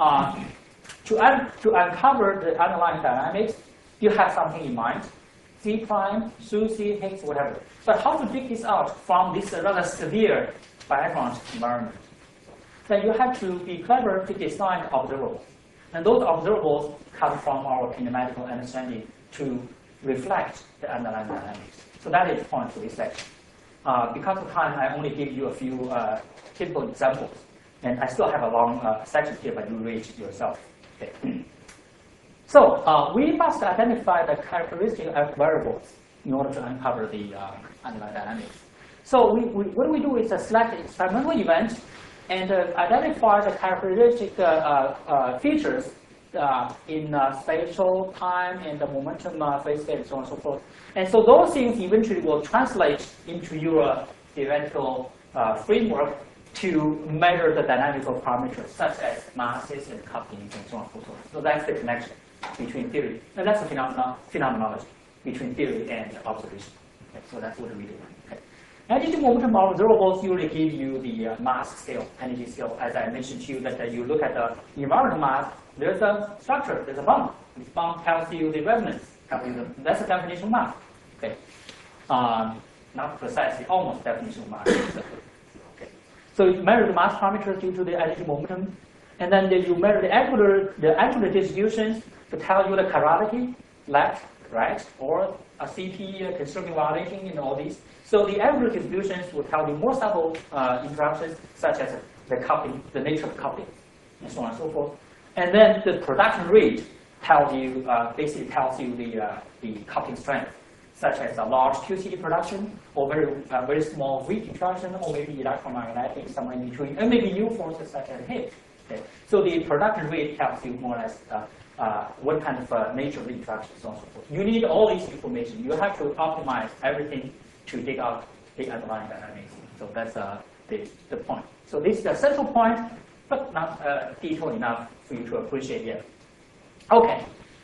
to uncover the underlying dynamics, you have something in mind. C prime, SUSY, Higgs, whatever. But how to dig this out from this rather severe background environment? Then you have to be clever to design observables. And those observables come from our kinematical understanding to reflect the underlying dynamics. So that is the point for this section. Because of time, I only give you a few typical examples. And I still have a long section here, but you read it yourself. Okay. So we must identify the characteristic of variables in order to uncover the underlying dynamics. So what we do is select an experimental event and identify the characteristic features in spatial, time, and the momentum, phase state, and so on and so forth. And so those things eventually will translate into your theoretical framework to measure the dynamical parameters, such as masses and couplings and so on and so forth. So that's the connection between theory, and that's the phenomenology between theory and observation. Okay, so that's what we do. Okay. Energy momentum observables usually give you the mass scale, energy scale. As I mentioned to you, that you look at the environmental mass, there's a structure, there's a bond. This bond tells you the resonance. That's the definition of mass. Okay. Not precisely, almost definition of mass. Okay. So you measure the mass parameters due to the energy momentum, and then you measure the angular distributions to tell you the chirality, left, right, or a CP, conserving violation, and all these. So the angular distributions will tell you more subtle interactions, such as the coupling, the nature of coupling, and so on and so forth. And then the production rate tells you, basically tells you the coupling strength, such as a large QCD production, or very small weak interaction, or maybe electromagnetic, somewhere in between, and maybe new forces such as hit. Okay. So the production rate tells you more or less what kind of nature of the interaction, so on and so forth. You need all these information. You have to optimize everything to dig out the underlying dynamics. So that's the point. So this is the central point, but not detailed enough for you to appreciate yet. Okay.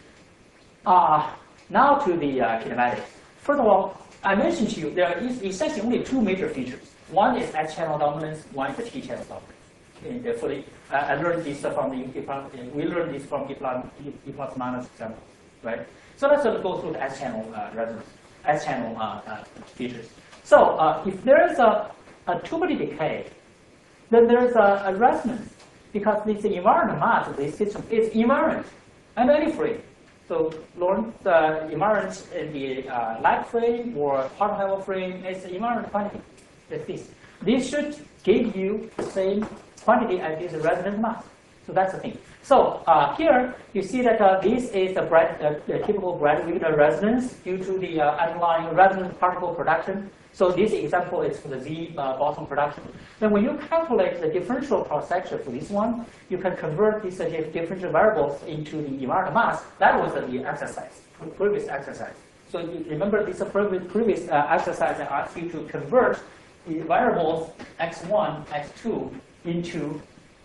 Now to the kinematics. First of all, I mentioned to you there is essentially only two major features. One is S-channel dominance, one is the T-channel dominance. I learned this from we learned this from E plus minus example, right? So let's go through the S-channel resonance, S-channel features. So if there is a tubular decay, then there is a resonance because this environment mass of this system is invariant and any-free. So Lorentz invariant in the light frame or particle level frame is invariant quantity. Like this. This should give you the same quantity as this resonance mass. So that's the thing. So here you see that this is a typical graduated resonance due to the underlying resonant particle production. So this example is for the Z boson production. Then when you calculate the differential cross section for this one, you can convert these differential variables into the environmental mass. That was the exercise, previous exercise. So you remember this previous exercise that asked you to convert the variables x1, x2 into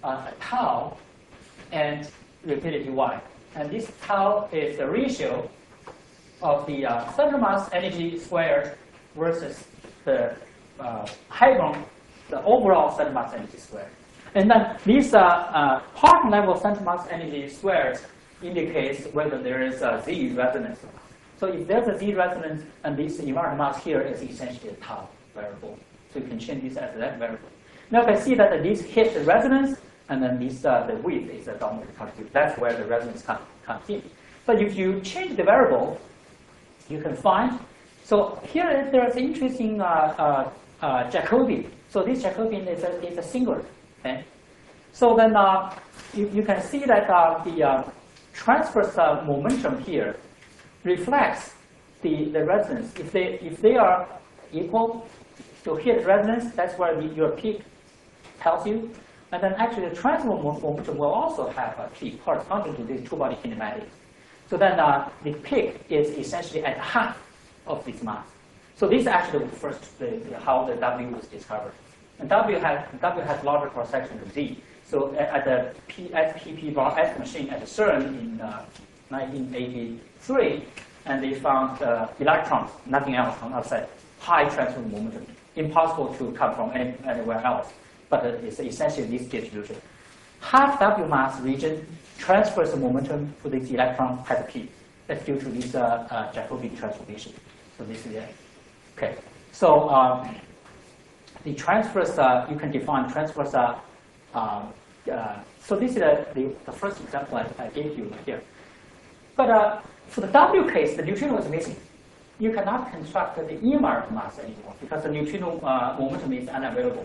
tau and rapidity y. And this tau is the ratio of the center mass energy squared versus the hadron, the overall center mass energy squared. And then these particle level center mass energy squared indicates whether there is a Z resonance. So if there's a Z resonance, and this environmental mass here is essentially a tau variable. So you can change this as that variable. Now you can see that this hits the resonance, and then this the width is a dominant contribution. That's where the resonance comes in. But if you change the variable, you can find. So here there's an interesting Jacobian. So this Jacobian is a singular. Okay? So then you can see that the transverse momentum here reflects the resonance. If they are equal to hit resonance, that's where your peak tells you. And then actually the transverse momentum will also have a peak corresponding to this two-body kinematic. So then the peak is essentially at half of this mass. So this is actually the first how the W was discovered. And W has larger cross section than Z. So at the SPP bar S machine at CERN in 1983, and they found electrons, nothing else on outside, high transfer momentum, impossible to come from anywhere else. But it's essentially this distribution. Half W mass region transfers the momentum to this electron has a peak. That's due to this Jacobian transformation. So this is it. Okay. So the transverse, you can define transverse. So this is the first example I gave you here. But for the W case, the neutrino is missing. You cannot construct the environmental mass anymore because the neutrino momentum is unavailable.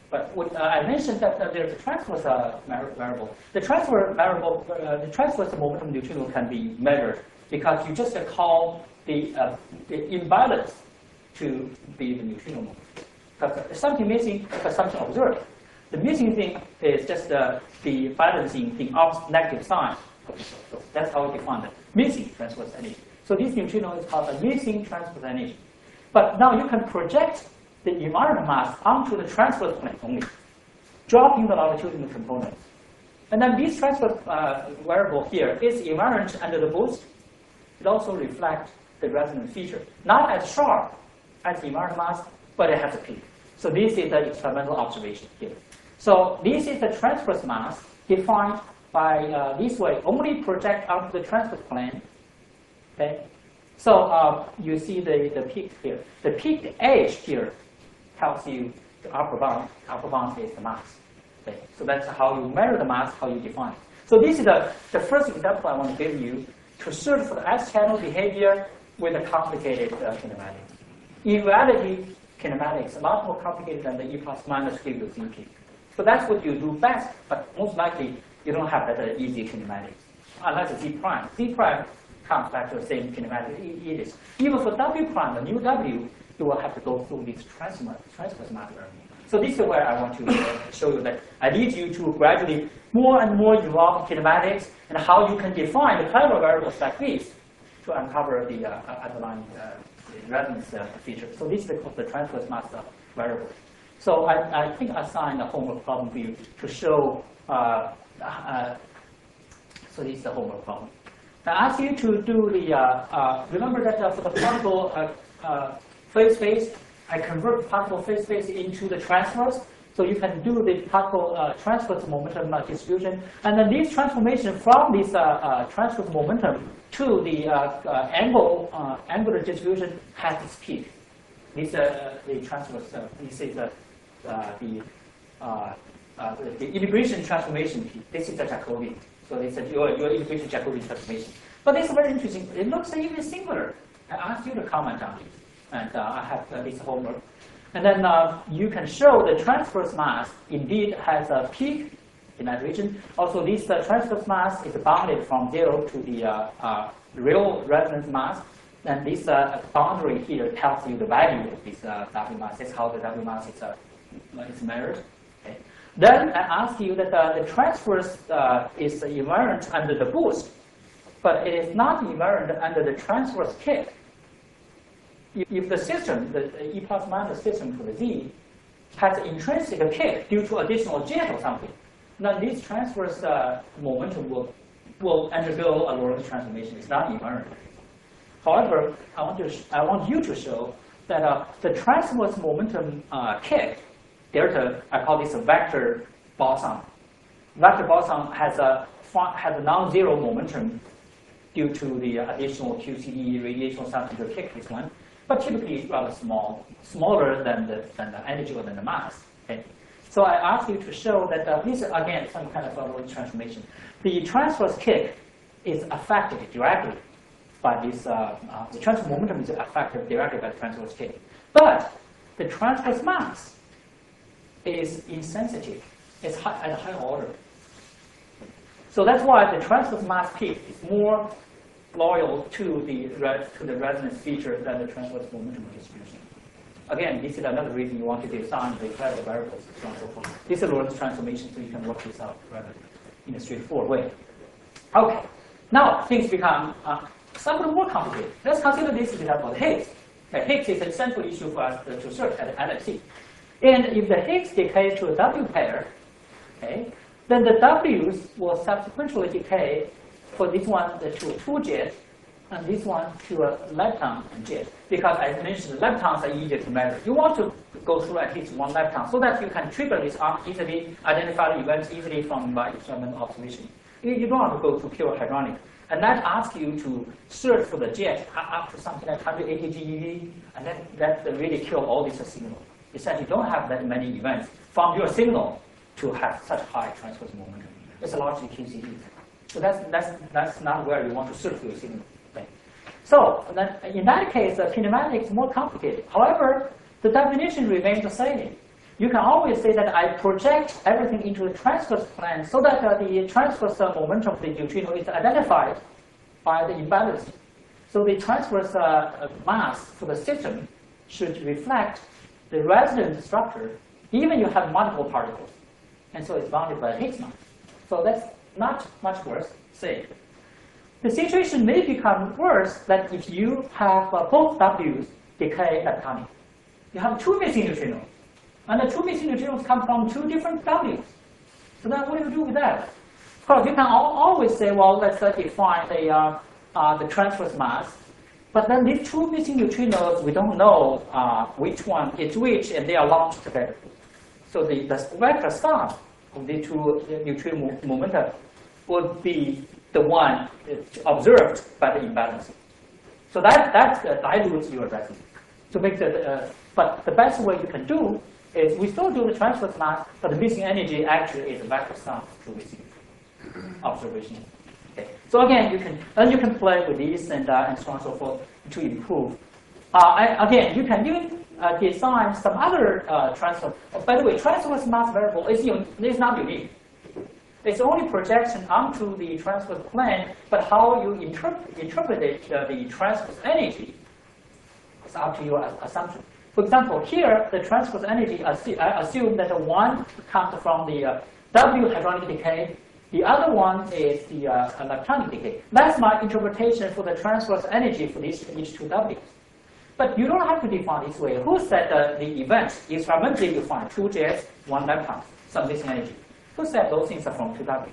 But what, I mentioned that there's a transverse variable. The transverse momentum neutrino can be measured because you just call the imbalance to be the neutrino moment. Because something missing, but something observed. The missing thing is just the balancing the opposite negative sign. So that's how we define it. Missing transverse energy. So this neutrino is called a missing transverse energy. But now you can project the environment mass onto the transverse plane only, dropping the longitudinal components. And then this transverse variable here is invariant under the boost. It also reflects the resonance feature, not as sharp as the environment mass, but it has a peak. So this is the experimental observation here. So this is the transverse mass defined by this way, only project onto the transverse plane. Okay? So you see the peak here. The peaked edge here tells you the upper bound. Upper bound is the mass. Okay? So that's how you measure the mass, how you define it. So this is the first example I want to give you to search for the S-channel behavior with a complicated kinematics. In reality, kinematics is a lot more complicated than the E plus minus trivial thinking. So that's what you do best, but most likely you don't have that easy kinematics. Unless it's Z prime. Z prime comes back to the same kinematic it is. Even for W prime, the new W, you will have to go through this transverse mass learning. So this is where I want to show you that I need you to gradually more and more involve kinematics and how you can define the parallel variables like this to uncover the underlying resonance feature. So this is the transverse mass variable. So I think I assigned a homework problem for you to show. So this is the homework problem. I ask you to do the, remember that for the particle phase space, I convert particle phase space into the transverse. So you can do the particle transverse momentum distribution. And then this transformation from this transverse momentum to the angular distribution has this peak. This the transverse, this is the integration transformation peak. This is the Jacobi. So this is your integration Jacobi transformation. But this is very interesting. It looks even singular. I asked you to comment on it. And I have this homework. And then you can show the transverse mass indeed has a peak in that region. Also, this transverse mass is bounded from 0 to the real resonance mass. And this boundary here tells you the value of this W mass. That's how the W mass is measured. Okay. Then I ask you that the transverse is invariant under the boost, but it is not invariant under the transverse kick. If the system, the E plus minus system for the Z, has an intrinsic kick due to additional jet or something, then this transverse momentum will undergo a Lorentz transformation. It's not invariant. However, I want you to show that the transverse momentum kick, delta, I call this a vector boson. Vector boson has a non-zero momentum due to the additional QCD radiational substitute kick, this one. But typically it's rather small, smaller than the energy or than the mass. Okay? So I ask you to show that this is again some kind of Lorentz transformation. The transverse kick is affected directly by this. The transverse momentum is affected directly by the transverse kick, but the transverse mass is insensitive. It's at a higher order. So that's why the transverse mass peak is more loyal to the resonance feature than the transverse momentum distribution. Again, this is another reason you want to design the parallel variables and so on and so forth. This is Lorentz transformation, so you can work this out rather in a straightforward way. Okay, now things become somewhat more complicated. Let's consider this example of Higgs. Okay, Higgs is a central issue for us to search at LHC. And if the Higgs decays to a W pair, okay, then the W's will subsequently decay for this one to a 2-jet, and this one to a lepton jet. Because as mentioned, leptons are easier to measure. You want to go through at least one lepton so that you can trigger this easily, identify the events easily from experimental observation. You don't have to go to pure hadronic. And that asks you to search for the jet up to something like 180 GeV, and that really kill all these signals. Essentially, you don't have that many events from your signal to have such high transverse momentum. It's largely QCD. So that's not where you want to search for your signal. Okay. So in that case, the kinematics is more complicated. However, the definition remains the same. you can always say that I project everything into the transverse plane so that the transverse momentum of the neutrino is identified by the imbalance. So the transverse mass for the system should reflect the resident structure, even you have multiple particles. And so it's bounded by Higgs mass. So that's not much worse, say. The situation may become worse that if you have both W's decay leptonic. You have two missing neutrinos. And the two missing neutrinos come from two different W's. So then what do you do with that? Of course, you can always say, well, let's define the transverse mass. But then these two missing neutrinos, we don't know which one is which, and they are lumped together. So the vector sum of the two neutrino momenta would be the one observed by the imbalance. So that dilutes your resonance. To make but the best way you can do is we still do the transverse mass, but the missing energy actually is a vector sum of two missing observations. Okay. So again, you can play with these and so on and so forth to improve. Again, you can even design some other transfer. By the way, transverse mass variable is not unique. It's only projection onto the transverse plane, but how you interpret the transverse energy is up to your assumption. For example, here the transverse energy, I assume that one comes from the W hadronic decay. The other one is the leptonic decay. That's my interpretation for the transverse energy for each two W's. But you don't have to define this way. Who said the event experimentally you find two J's, one lepton, some missing energy? Who said those things are from 2W?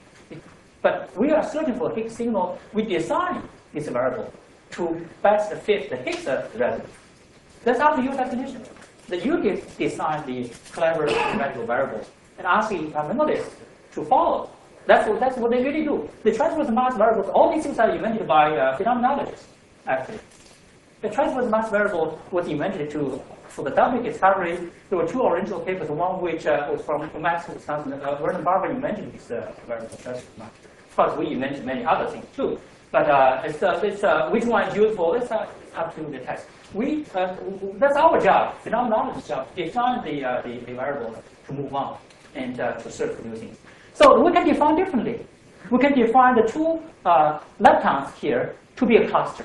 But we are searching for Higgs signal. We design this variable to best fit the Higgs resonance. That's up to your definition. That you design the clever mathematical variables and ask the experimentalists to follow. That's what they really do. The transverse mass variables, all these things are invented by phenomenologists, actually. The transverse mass variable was invented for the W discovery. There were two original papers, one which was from Max Wisconsin. Werner Barber invented this variable transverse mass. Of course, we invented many other things too. But which one is useful? It's up to the test. That's our job, phenomenologist's job, to define the variable to move on and to search for new things. So we can define differently. We can define the two leptons here to be a cluster.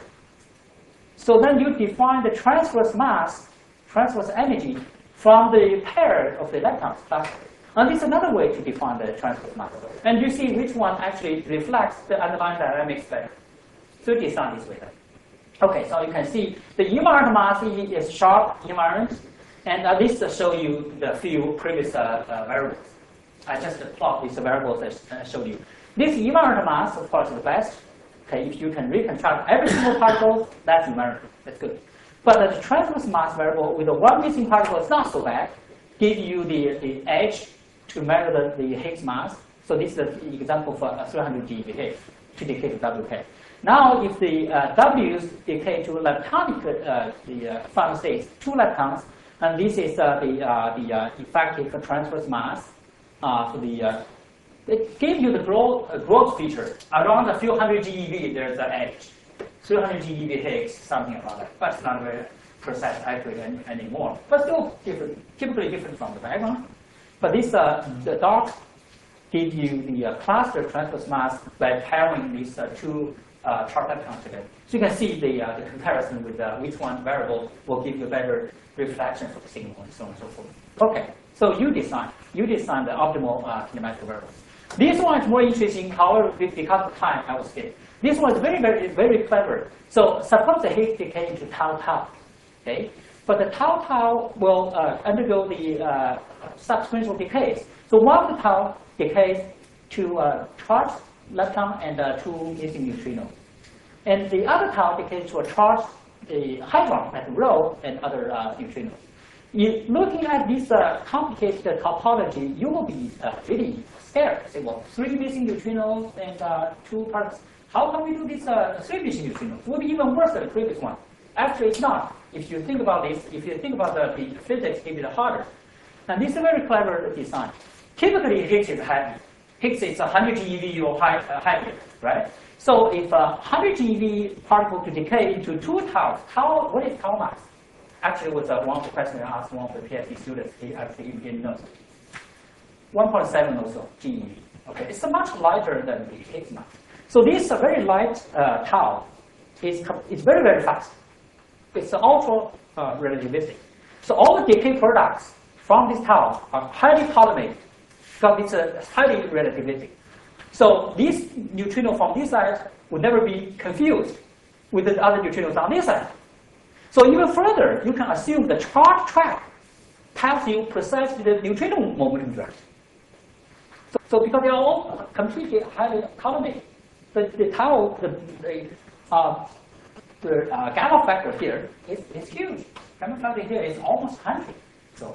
So then you define the transverse mass, transverse energy from the pair of the leptons cluster. And this is another way to define the transverse mass. And you see which one actually reflects the underlying dynamics better. So design this way. Okay, so you can see the invariant mass is sharp invariant, and this shows you the few previous variables. I just plot these variables that I showed you. This invariant mass, of course, is the best. Okay, if you can reconstruct every single particle, that's invariant. That's good. But the transverse mass variable with the one missing particle is not so bad. Give you the edge to measure the Higgs mass. So this is the example for 300 GeV Higgs to decay to WK. Now, if the W's decay to leptonic, the final states, two leptons, and this is the effective transverse mass. It gives you the growth feature. Around a few hundred GeV, there's an edge. 300 GeV Higgs, something around that. But it's not very precise, accurate anymore. But still different, typically different from the background. But this, the dark gives you the cluster transverse mass by pairing these two chart leptons together. So you can see the comparison with which one variable will give you a better reflection for the signal and so on and so forth. Okay, so you design the optimal kinematic variable. This one is more interesting, however, because of time, I will skip. This one is very, very, very clever. So suppose the Higgs decay into tau tau, okay? But the tau tau will undergo the subsequential decays. So one of the tau decays to charged lepton and two missing neutrinos. And the other tau decays to a charged hadron like rho and other neutrinos. Looking at this complicated topology, you will be really scared. Say, well, three missing neutrinos and two particles. How can we do these three missing neutrinos? It will be even worse than the previous one. Actually, it's not. If you think about this, if you think about the physics, it is harder. And this is a very clever design. Typically, Higgs is heavy. Higgs is 100 GeV or higher, right? So if 100 GeV particle to decay into two tau, what is tau mass? Actually, was one of the questions I asked one of the PhD students. He actually didn't know. 1.7 also GeV. Okay, it's much lighter than the Higgs mass. So this very light tau is very, very fast. It's ultra relativistic. So all the decay products from this tau are highly collimated because it's highly relativistic. So this neutrino from this side would never be confused with the other neutrinos on this side. So even further, you can assume the charge track tells you precisely the neutrino momentum direction. So because they are all completely highly collimated, the tau, the gamma factor here is huge. Gamma factor here is almost 100. So,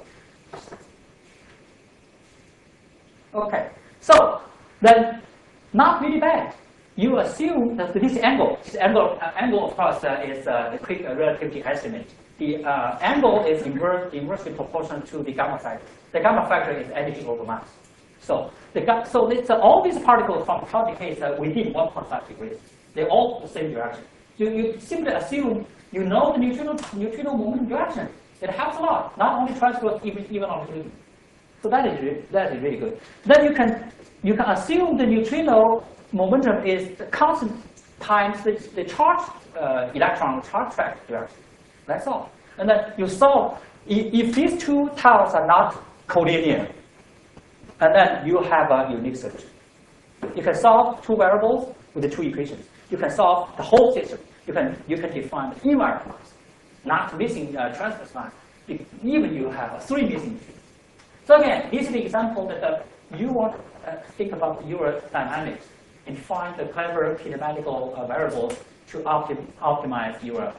okay. So then, not really bad. You assume that this angle of course is the quick relativity estimate. The angle is inversely proportional to the gamma factor. The gamma factor is energy over mass. So it's all these particles from tau decays within 1.5 degrees. They all the same direction. You simply assume you know the neutrino momentum direction. It helps a lot. Not only transport even longitudinally. So that is really good. Then you can assume the neutrino momentum is the constant times the charge electron charge track direction. That's all. And then you solve if these two taus are not collinear, and then you have a unique solution. You can solve two variables with the two equations. You can solve the whole system. You can define the inverse mass, not missing transverse mass. Even you have three missing. So again, this is the example that you want to think about your dynamics and find the clever kinematical variables to optimize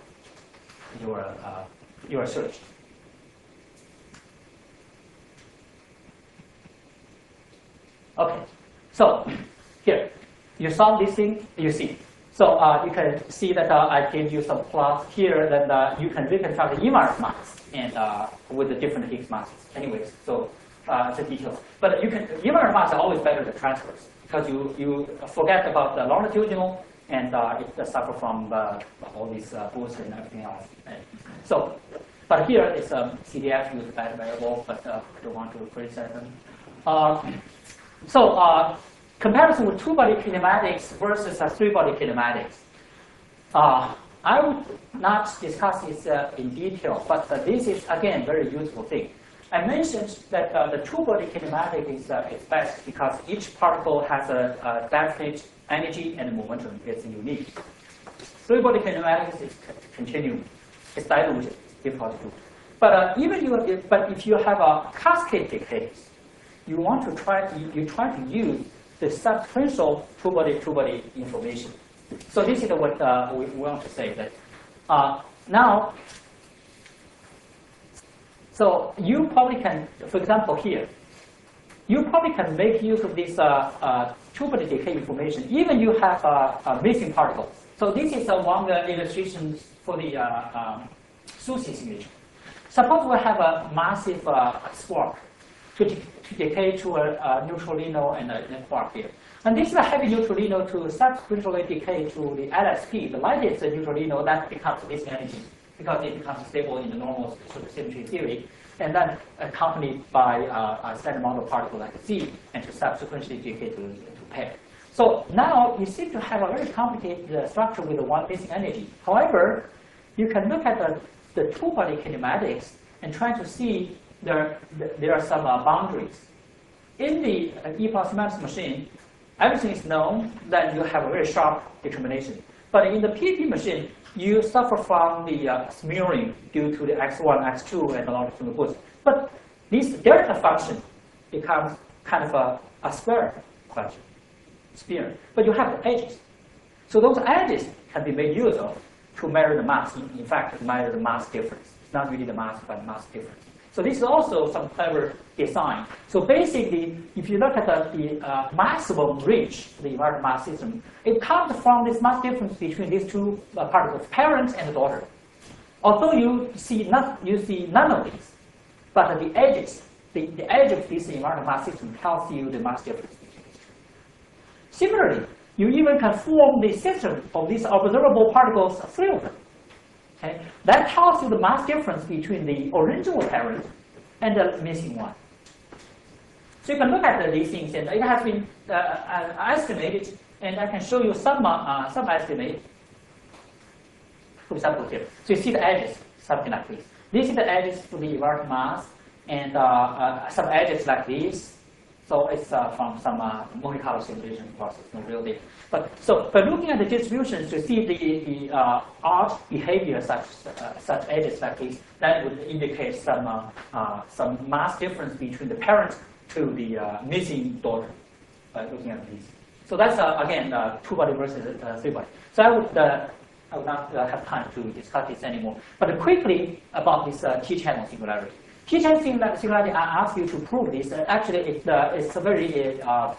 your search. Okay, so here you solve this thing. You see, so you can see that I gave you some plots here. That you can reconstruct the inverse mass and with the different Higgs masses. Anyways, so it's a detail. But you can inverse mass are always better than transverse because you forget about the longitudinal and it suffer from all these boosts and everything else. And so, but here it's CDF with bad variable, but I don't want to criticize them. So comparison with two-body kinematics versus three-body kinematics. I would not discuss this in detail, but this is again very useful thing. I mentioned that the two-body kinematic is best because each particle has a definite energy and momentum. It's unique. Three-body kinematics is continuum. It's diluted, difficult to do. But if you have a cascade decays, you try to use the subsequential two-body information. So this is what we want to say that now. So you probably can, for example, here, you probably can make use of this two-body decay information, even you have missing particles. So this is one of the illustrations for the SUSY simulation. Suppose we have a massive spark to decay to a neutralino and a quark here. And this is a heavy neutralino to subsequently decay to the LSP, the lightest neutralino that becomes this energy, because it becomes stable in the normal supersymmetry theory, and then accompanied by a standard model particle like Z, and to subsequently decay to pair. So now you seem to have a very complicated structure with the one missing energy. However, you can look at the two-body kinematics and try to see there are some boundaries. In the E+max machine, everything is known, then you have a very sharp determination. But in the PEP machine, you suffer from the smearing due to the x1, x2, and the longitudinal boost. But this delta function becomes kind of a square function, sphere. But you have the edges. So those edges can be made use of to measure the mass. In fact, measure the mass difference. It's not really the mass, but the mass difference. So this is also some clever design. So basically, if you look at the maximum reach, the invariant mass system, it comes from this mass difference between these two particles, parent and daughter. Although you see none of these, but the edges, the edge of this invariant mass system tells you the mass difference between these two. Similarly, you even can form the system of these observable particles, three of them. Okay? That tells you the mass difference between the original parent and the missing one. So you can look at these things, and it has been estimated, and I can show you some estimate. For example, here. So you see the edges, something like this. These are the edges for the evolved mass, and some edges like this. So it's from some Monte Carlo simulation process, not real data. But so by looking at the distributions to see the arch behavior such edges like this, that would indicate some mass difference between the parent to the missing daughter by looking at these. So that's again two-body versus three-body. So I would not have time to discuss this anymore. But quickly about this T-channel singularity. T-channel singularity, I ask you to prove this. Actually, it's a very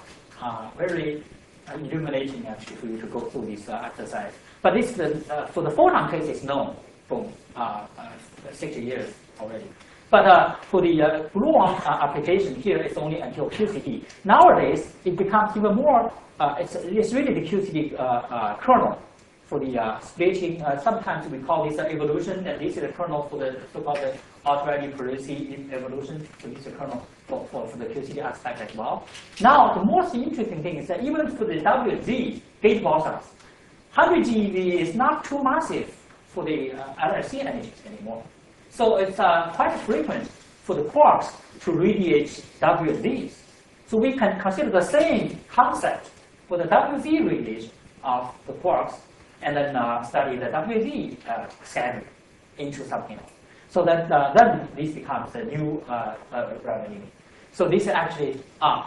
illuminating actually for you to go through this exercise. But this for the photon case is known for 60 years already. But for the gluon application here, it's only until QCD. Nowadays, it becomes even more. It's really the QCD kernel for the splitting. Sometimes we call this evolution, and this is the kernel for the so-called already producing evolution. So this is the kernel for the QCD aspect as well. Now, the most interesting thing is that even for the WZ gate bosons, 100 GeV is not too massive for the LHC energies anymore. So it's quite frequent for the quarks to radiate WZs. So we can consider the same concept for the WZ radiation of the quarks, and then study the WZ scattering into something else. So that then this becomes a new revenue. So this is actually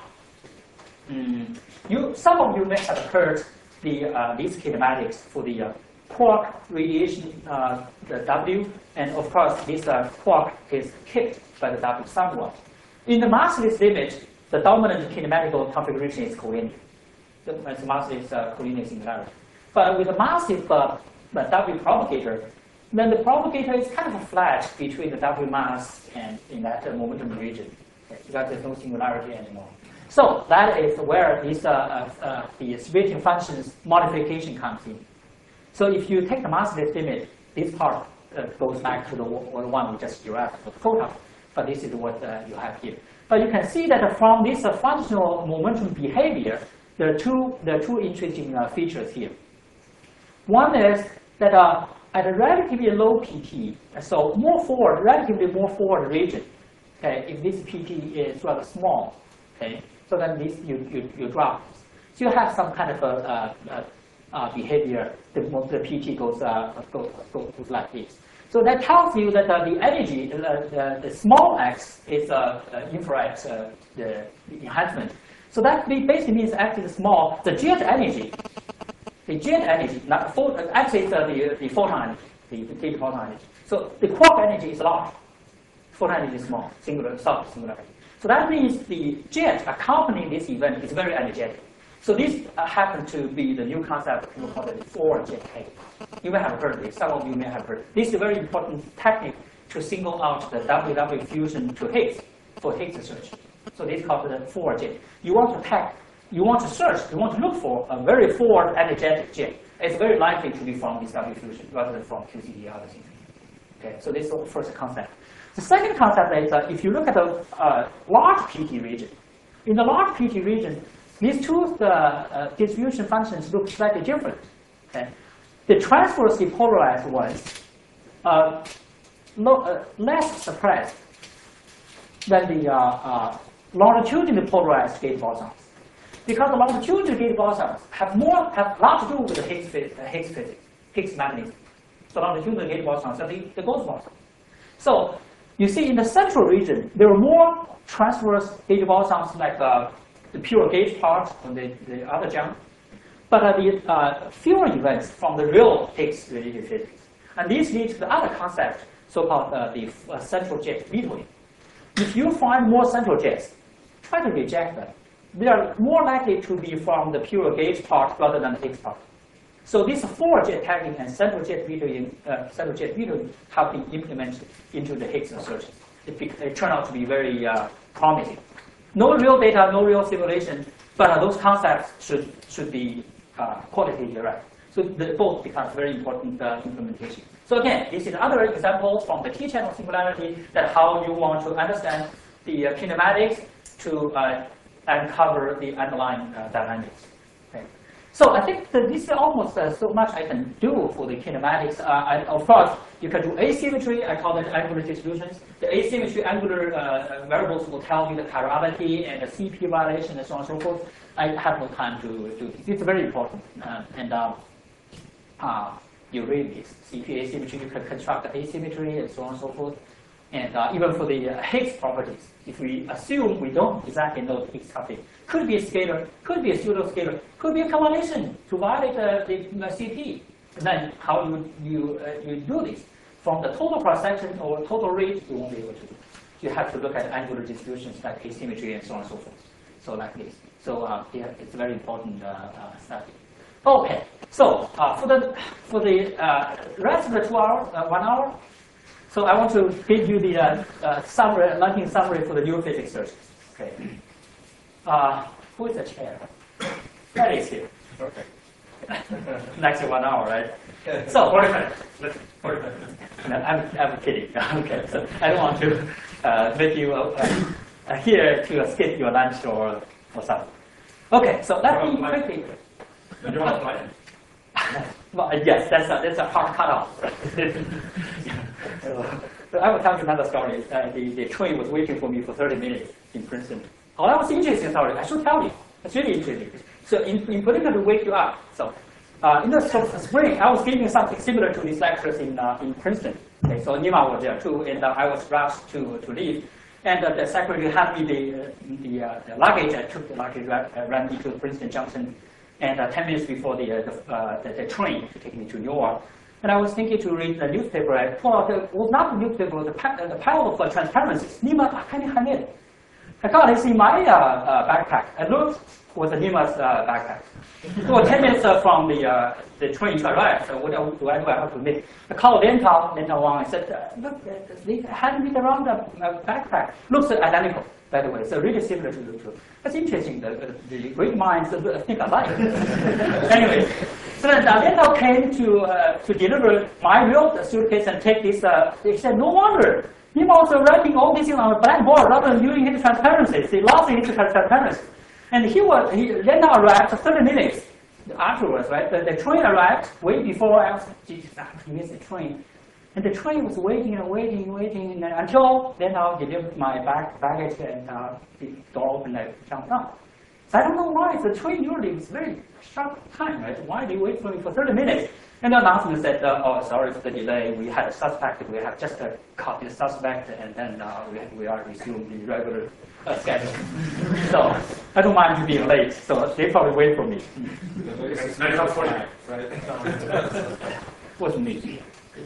some of you may have heard these kinematics for the quark radiation, the W, and of course this quark is kicked by the W somewhat. In the massless limit, the dominant kinematical configuration is collinear. The massless collinear singularity. But with a massive W propagator, then the propagator is kind of flat between the W mass and in that momentum region, because there's no singularity anymore. So that is where this the splitting functions modification comes in. So if you take the massless limit, this part goes back to the one we just derived for the photon. But this is what you have here. But you can see that from this functional momentum behavior, there are two interesting features here. One is that at a relatively low PT, so relatively more forward region, okay, if this PT is rather small, okay, so then this you drop. So you have some kind of behavior. The PT goes like this. So that tells you that the energy, the small x is infrared the enhancement. So that basically means actually the small, the jet energy. The jet energy, actually it's the photon energy, the gate photon energy. So the quark energy is large, photon energy is small, soft singularity. So that means the jet accompanying this event is very energetic. So this happens to be the new concept people call it forward jet case. You may have heard this. Some of you may have heard. This is a very important technique to single out the WW fusion to Higgs for Higgs search. So this is called the forward jet. You want to search, you want to look for a very forward energetic jet. It's very likely to be from this W fusion rather than from QCD or other things. Okay, so this is the first concept. The second concept is if you look at the large PT region. In the large PT region, these two distribution functions look slightly different. Okay? The transversely polarized ones are less suppressed than the longitudinally polarized gate bosons. Because the longitudinal gate bosons have a lot to do with the Higgs physics, Higgs mechanism. So longitudinal gate bosons are the ghost bosons. So you see in the central region, there are more transverse gate bosons like the pure gauge part and the other jump, but the fewer events from the real Higgs related physics. And this leads to the other concept, so-called the central jet vetoing. If you find more central jets, try to reject them. They are more likely to be from the pure gauge part rather than the Higgs part. So this forward jet tagging and central jet vetoing have been implemented into the Higgs searches. It turned out to be very promising. No real data, no real simulation, but those concepts should be qualitatively derived. So both becomes very important implementation. So again, this is another example from the T-channel singularity that how you want to understand the kinematics to uncover the underlying dynamics. Okay. So I think that this is almost so much I can do for the kinematics. Of course, you can do asymmetry. I call it angular distributions. The asymmetry angular variables will tell you the chirality and the CP violation and so on and so forth. I have no time to do this. It's very important. You read this CP asymmetry, you can construct the asymmetry and so on and so forth. And even for the Higgs properties, if we assume we don't exactly know the Higgs copy, could be a scalar, could be a pseudo-scalar, could be a correlation to violate the CP. And then how you do this? From the total cross-section or total rate, you won't be able to do. You have to look at angular distributions like asymmetry and so on and so forth. So like this. So yeah, it's a very important study. Okay, so for the rest of the 2 hours, 1 hour, so I want to give you the summary, London summary for the new physics searches. Okay. Who is the chair? That is here. Okay. Next 1 hour, right? So 45 minutes. 45 minutes. No, I'm kidding. Okay, so I don't want to make you here to skip your lunch or something. Okay, so let me quickly. Well, yes, that's a hard cutoff. So I will tell you another story. The train was waiting for me for 30 minutes in Princeton. Oh, that was interesting story. I should tell you. It's really interesting. So in particular to wake you up. So in the spring, I was giving something similar to these lectures in Princeton. Okay, so Nima was there too, and I was rushed to leave. And the secretary had me the luggage. I took the luggage, ran into Princeton Junction, and 10 minutes before the train to take me to New York. And I was thinking to read the newspaper. I pulled out, it was not the newspaper, the pile of transparencies. Nima, I got it in my backpack. I looked with the Nima's backpack. It was 10 minutes from the train to arrive. So what do I have to make? I called Lenta Wang. I said, look, they hadn't been around the backpack. Looks identical, by the way. So really similar to the truth. That's interesting. The great minds think alike. Anyway, so then Lenta came to deliver my real suitcase and take this. They said, no wonder. Nima was writing all these things on a blackboard rather than using his transparencies. He lost his transparency. And Lenta arrived 30 minutes afterwards, right? The train arrived way before I was, Jesus, I missed the train. And the train was waiting and waiting until Lenta delivered my baggage and the door opened and I jumped out. So I don't know why. The train usually is very sharp time, right? Why do you wait for me for 30 minutes? And the announcement said, oh, sorry for the delay. We had a suspect. We have just caught the suspect, and then we are resuming the regular schedule. So I don't mind you being late. So they probably wait for me. It's 1949, right? Wasn't me.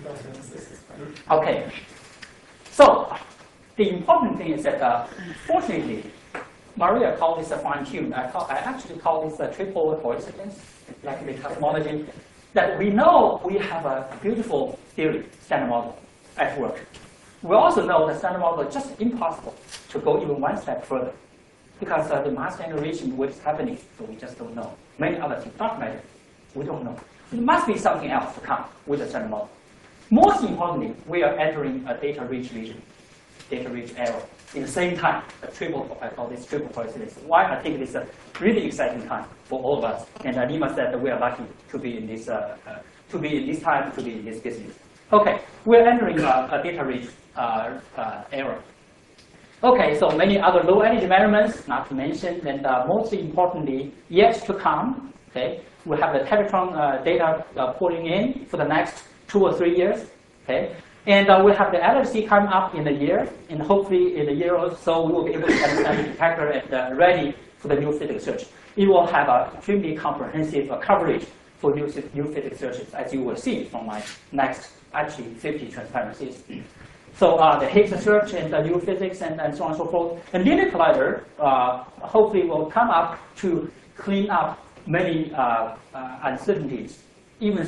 Okay. So the important thing is that, fortunately, Maria called this a fine tune. I actually call this a triple coincidence, like the cosmology. That we know we have a beautiful theory, standard model, at work. We also know the standard model is just impossible to go even one step further because the mass generation, what is happening, so we just don't know. Many other things, dark matter, we don't know. There must be something else to come with the standard model. Most importantly, we are entering a data-rich region, data-rich era. In the same time, I call this triple coincidence. Why I think it's a really exciting time for all of us. And Nima said that we are lucky to be in this time, to be in this business. Okay, we're entering a data-rich era. Okay, so many other low-energy measurements, not to mention, and most importantly, yet to come. Okay, we have the Tevatron data pouring in for the next 2 or 3 years. Okay. And we have the LHC coming up in a year, and hopefully in a year or so we will be able to understand the detector and ready for the new physics search. It will have a extremely comprehensive coverage for new physics searches, as you will see from my next actually 50 transparencies. So the Higgs search and the new physics and so on and so forth. And linear collider hopefully will come up to clean up many uncertainties. Even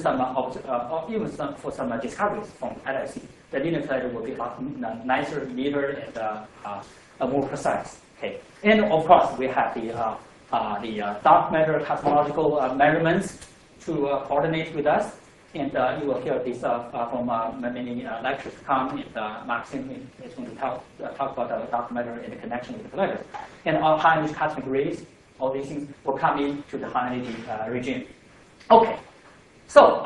for some discoveries from LHC, the linear collider will be a lot nicer, neater, and more precise. Okay, and of course we have the dark matter cosmological measurements to coordinate with us. And you will hear this from many lectures to come. And Maxim is going to talk about the dark matter and the connection with the collider. And high energy cosmic rays, all these things will come into the high energy regime. Okay, so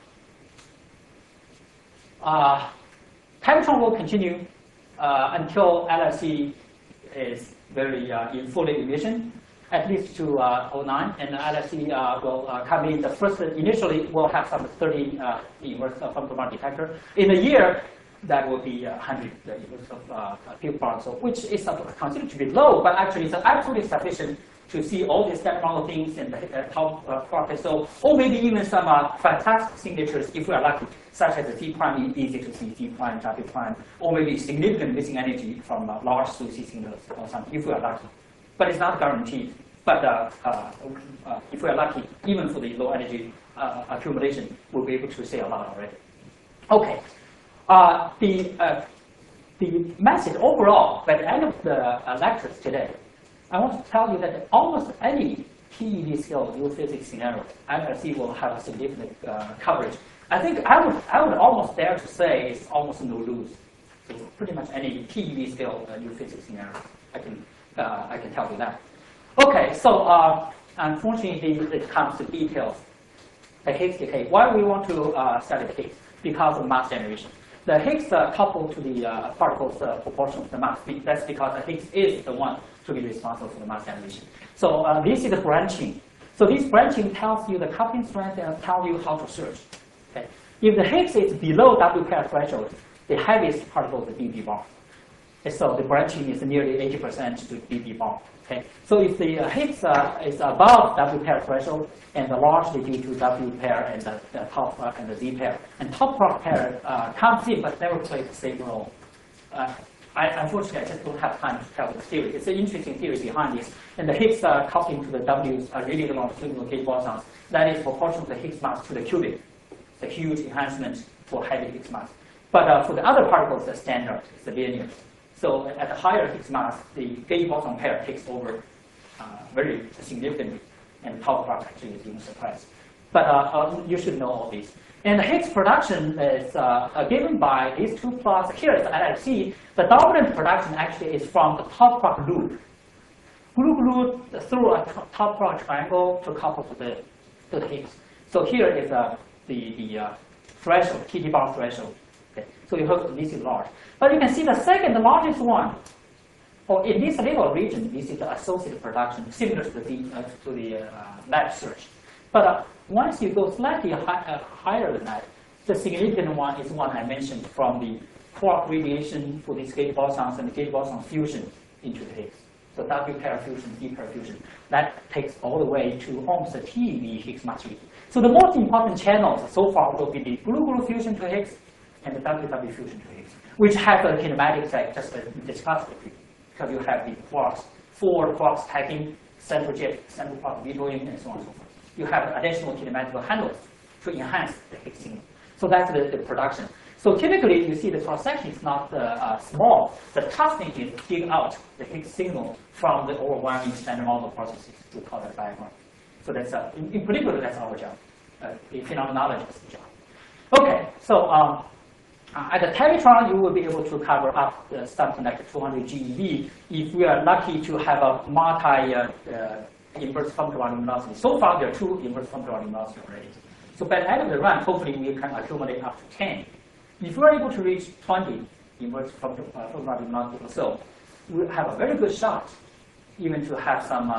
Tevatron will continue until LHC is very in full emission, at least to 09, and LHC will come in. The first initially will have some 30 inverse femtobarn detector. In a year, that will be 100 inverse of picofarad, so which is considered to be low, but actually it's absolutely sufficient to see all these abnormal things in the top quarter. So, or maybe even some fantastic signatures if we are lucky, such as the Z prime, easy to see Z prime, W prime, or maybe significant missing energy from large SUSY signals or something if we are lucky. But it's not guaranteed. But if we are lucky, even for the low energy accumulation, we'll be able to say a lot already. Okay, the message overall by the end of the lectures today, I want to tell you that almost any TeV scale geophysics scenario, LHC will have a significant coverage. I think I would almost dare to say it's almost no lose. So pretty much any TeV scale geophysics scenario, I can tell you that. Okay, so unfortunately, it comes to details. The Higgs decay. Why we want to study the Higgs? Because of mass generation. The Higgs coupled to the particles proportion of the mass. That's because the Higgs is the one to be responsible for the mass generation. So this is the branching. So this branching tells you the coupling strength and tells you how to search. Okay. If the Higgs is below W pair threshold, the heaviest particle is the dB bar. And so the branching is nearly 80% to dB bar. Okay. So if the Higgs is above W pair threshold and largely due to W pair and the top and the Z pair, and top quark pair comes in but never plays the same role. Unfortunately, I just don't have time to tell the theory. It's an interesting theory behind this. And the Higgs coupling to the Ws are really the longitudinal gauge bosons. That is proportional to the Higgs mass to the qubit. It's a huge enhancement for heavy Higgs mass. But for the other particles, the standard is the linear. So at the higher Higgs mass, the gauge boson pair takes over very significantly, and top quark actually is even suppressed. But you should know all these. And the Higgs production is given by these two plots. Here is the LHC. The dominant production actually is from the top quark loop. Loop through a top quark triangle to couple to the Higgs. So here is the threshold, TT bar threshold. Okay. So you hope this is large. But you can see the second largest one, or in this little region, this is the associated production, similar to the lab search. But once you go slightly higher than that, the significant one is one I mentioned from the quark radiation for these gauge bosons and the gauge boson fusion into the Higgs. So W pair fusion, D pair fusion. That takes all the way to almost a TeV Higgs mass region. So the most important channels so far will be the glue fusion to Higgs and the WW fusion to Higgs, which have a kinematic effect just as we discussed with you, because you have the quarks, 4 quarks stacking, central jet, central quark vetoing, and so on and so forth. You have additional kinematic handles to enhance the Higgs signal. So that's the production. So typically, you see the cross-section is not small. The task thing is to dig out the Higgs signal from the overwhelming standard model processes. We call that background. So that's in particular, that's our job, the phenomenologist's job. Okay, so at the Tevatron, you will be able to cover up something like 200 GeV if we are lucky to have a multi-inverse femtobarn luminosity. So far, there are 2 inverse femtobarn luminosity already. So by the end of the run, hopefully we can accumulate up to 10. If we're able to reach 20 inverse femtobarn luminosity or so, we have a very good shot even to have some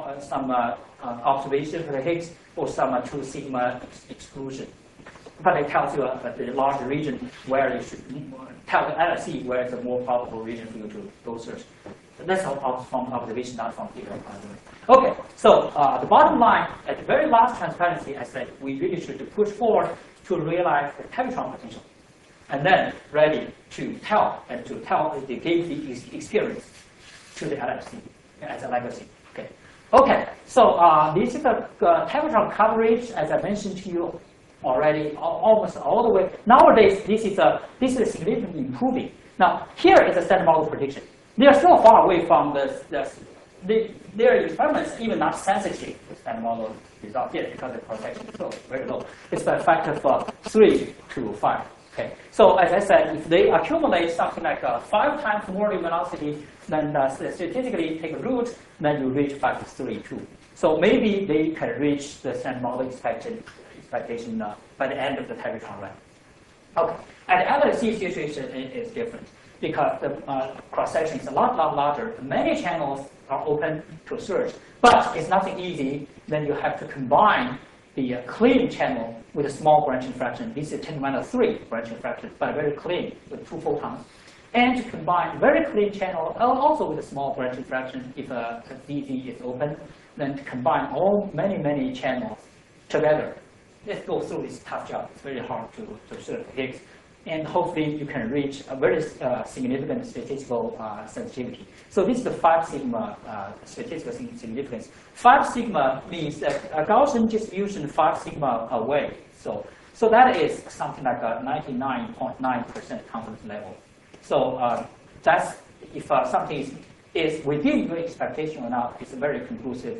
observation for the Higgs or some true sigma exclusion. But it tells you the large region where you should tell the LHC where is the more probable region for you to go search. That's from observation, not from theory. Okay, so the bottom line, at the very last transparency, I said we really should push forward to realize the Tevatron potential, and then ready to tell the gauge experience to the LHC as a legacy. Okay. Okay. So this is the Tevatron coverage, as I mentioned to you already, almost all the way. Nowadays, this is significantly improving. Now, here is a standard model prediction. They are still far away from their experiments even not sensitive to standard model result yet because the cross-section is so very low. It's by a factor of 3 to 5. Okay. So as I said, if they accumulate something like 5 times more luminosity than statistically take a root, then you reach factor 3 too. So maybe they can reach the standard model expectation by the end of the Tevatron run. Okay. At the LHC situation, it is different because the cross-section is a lot larger. Many channels are open to search, but it's nothing easy. Then you have to combine the clean channel with a small branching fraction. This is 10⁻³ branching fraction, but very clean with 2 photons. And to combine very clean channel also with a small branching fraction if a DZ is open, then to combine many channels together. Let's go through this tough job. It's very hard to observe Higgs. And hopefully you can reach a very significant statistical sensitivity. So this is the 5 sigma statistical significance. 5 sigma means that a Gaussian distribution 5 sigma away. So that is something like a 99.9% confidence level. So that's if something is within your expectation or not, it's a very conclusive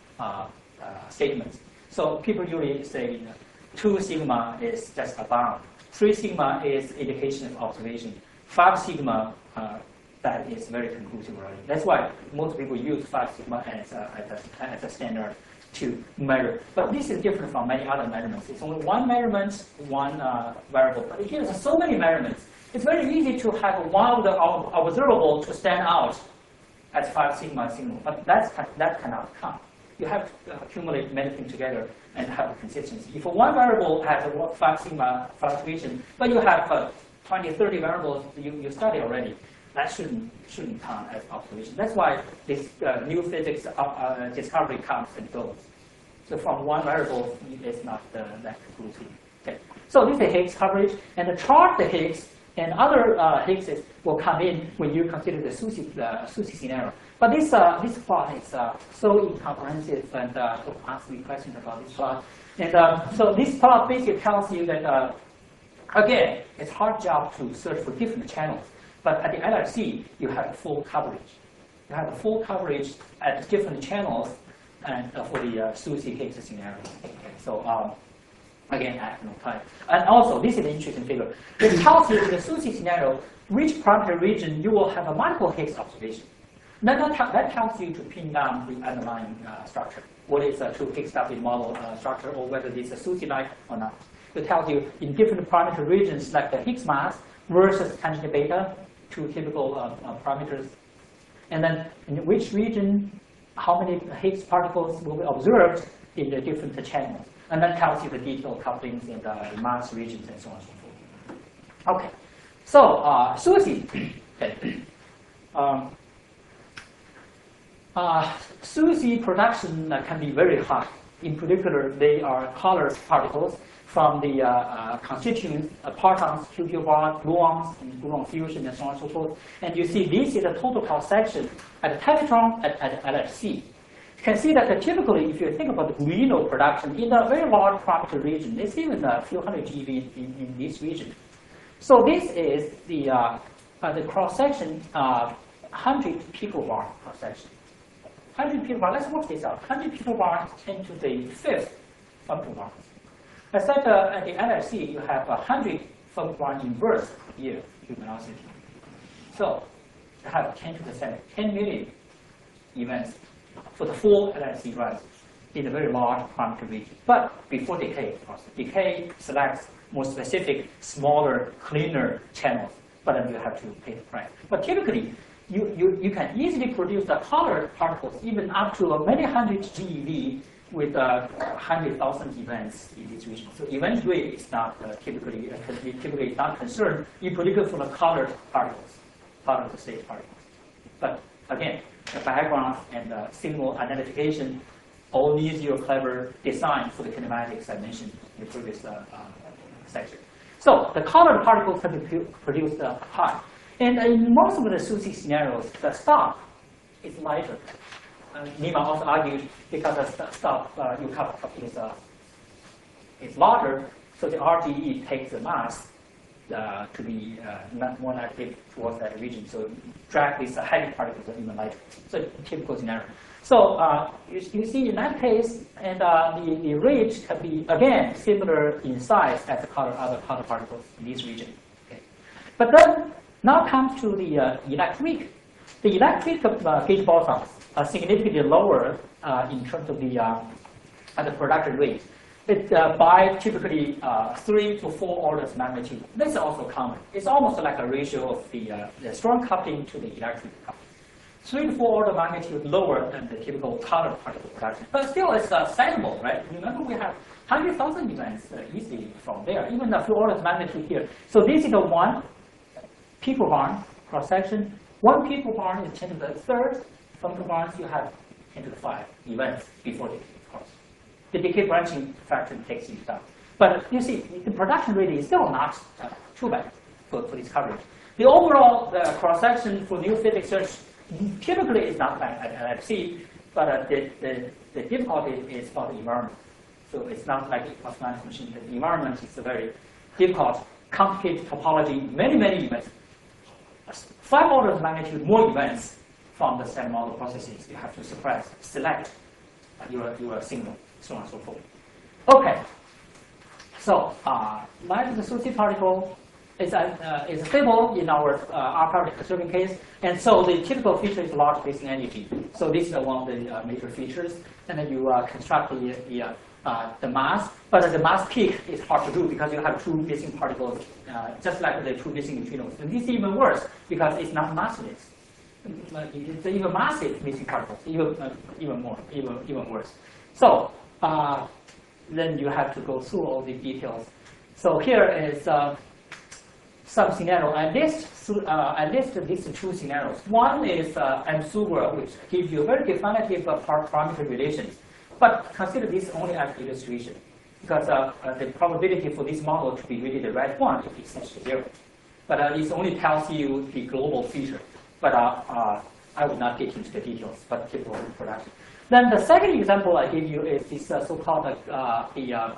statement. So people usually say 2 sigma is just a bound. 3 sigma is indication of observation. 5 sigma, that is very conclusive already. That's why most people use 5 sigma as a standard to measure. But this is different from many other measurements. It's only one measurement, one variable. But here there's so many measurements. It's very easy to have one of the observable to stand out as 5 sigma signal. But that cannot count. You have to accumulate many things together and have a consistency. If one variable has a 5 sigma fluctuation, but you have 20, 30 variables you study already, that shouldn't count as observation. That's why this new physics discovery comes and goes. So from one variable, it's not that conclusive. Okay. So this is the Higgs coverage, and the chart the Higgs and other Higgses will come in when you consider the SUSY scenario. But this plot is so incomprehensive, and ask me questions about this plot. And so this plot basically tells you that, again, it's a hard job to search for different channels. But at the LHC, you have full coverage. You have full coverage at different channels and for the SUSY Higgs scenario. So again, I have no time. And also, this is an interesting figure. It tells you in the SUSY scenario which parameter region you will have a multiple Higgs observation. That tells you to pin down the underlying structure. What is a true Higgs doublet model structure, or whether this is SUSY-like or not. It tells you in different parameter regions, like the Higgs mass versus tangent beta, 2 typical parameters. And then in which region, how many Higgs particles will be observed in the different channels. And that tells you the detailed couplings in the mass regions and so on and so forth. Okay, so SUSY. Okay. SUSY production can be very high. In particular, they are colored particles from the constituents, partons, QQ bar, gluons, and gluon fusion, and so on and so forth. And you see this is a total cross-section at the Tevatron at LHC. You can see that typically, if you think about the Guino production in a very large parameter region, it's even a few hundred GeV in this region. So this is the cross-section, 100 picobar cross-section. 100 picobar, let's work this out. 100 picobar 10 to the 5th femtobar. I said at the LHC, you have 100 femtobar inverse per year luminosity. So you have 10 to the 7th, 10 million events for the full LHC runs in a very large parameter region. But before decay, of course. Decay selects more specific, smaller, cleaner channels, but then you have to pay the price. But typically, you can easily produce the colored particles even up to many hundred GeV with 100,000 events in this region. So event rate is not typically not concerned, in particular for the colored particles, colored state particles. But again, the background and the signal identification all needs your clever design for the kinematics I mentioned in the previous section. So the colored particles can be produced high. And in most of the SUSY scenarios, the stop is lighter. Nima also argued because the stop you cover is larger, so the RGE takes the mass to be more active towards that region. So drag these heavy particles even lighter. So typical scenario. So you see in that case, and the rate can be again similar in size as the other color particles in this region. Okay. But then now comes to the electric. The electric gauge bosons are significantly lower in terms of the production rate. It by typically 3 to 4 orders of magnitude. This is also common. It's almost like a ratio of the strong coupling to the electric coupling. 3 to 4 order of magnitude lower than the typical color particle production. But still, it's sizable, right? Remember, we have 100,000 events easily from there, even a few orders of magnitude here. So this is the 1 picobarn cross-section. 1 picobarn is 10 to the third. From the barns, you have 10 to the 5 events before decay, of course. The decay branching factor takes into account. But you see, the production rate is still not too bad for this coverage. The overall cross-section for new physics search typically is not bad at LFC, but the difficulty is for the environment. So it's not like a plus-minus machine. The environment is a very difficult, complicated topology, many events. 5 orders of magnitude more events from the standard model processes. You have to select your signal, so on and so forth. Okay. So light dissociative particle is stable in our R-particle conserving case, and so the typical feature is large Missing energy. So this is one of the major features, and then you construct the mass, but the mass peak is hard to do because you have 2 missing particles, just like the 2 missing neutrinos. And this is even worse because it's not massless. It's even massive missing particles, even worse. So then you have to go through all the details. So here is some scenario. I list these 2 scenarios. One is M-SUGRA, which gives you very definitive parameter relations. But consider this only as illustration, because the probability for this model to be really the right one is essentially 0. But it only tells you the global feature. But I will not get into the details, but typical production. Then the second example I give you is this so-called the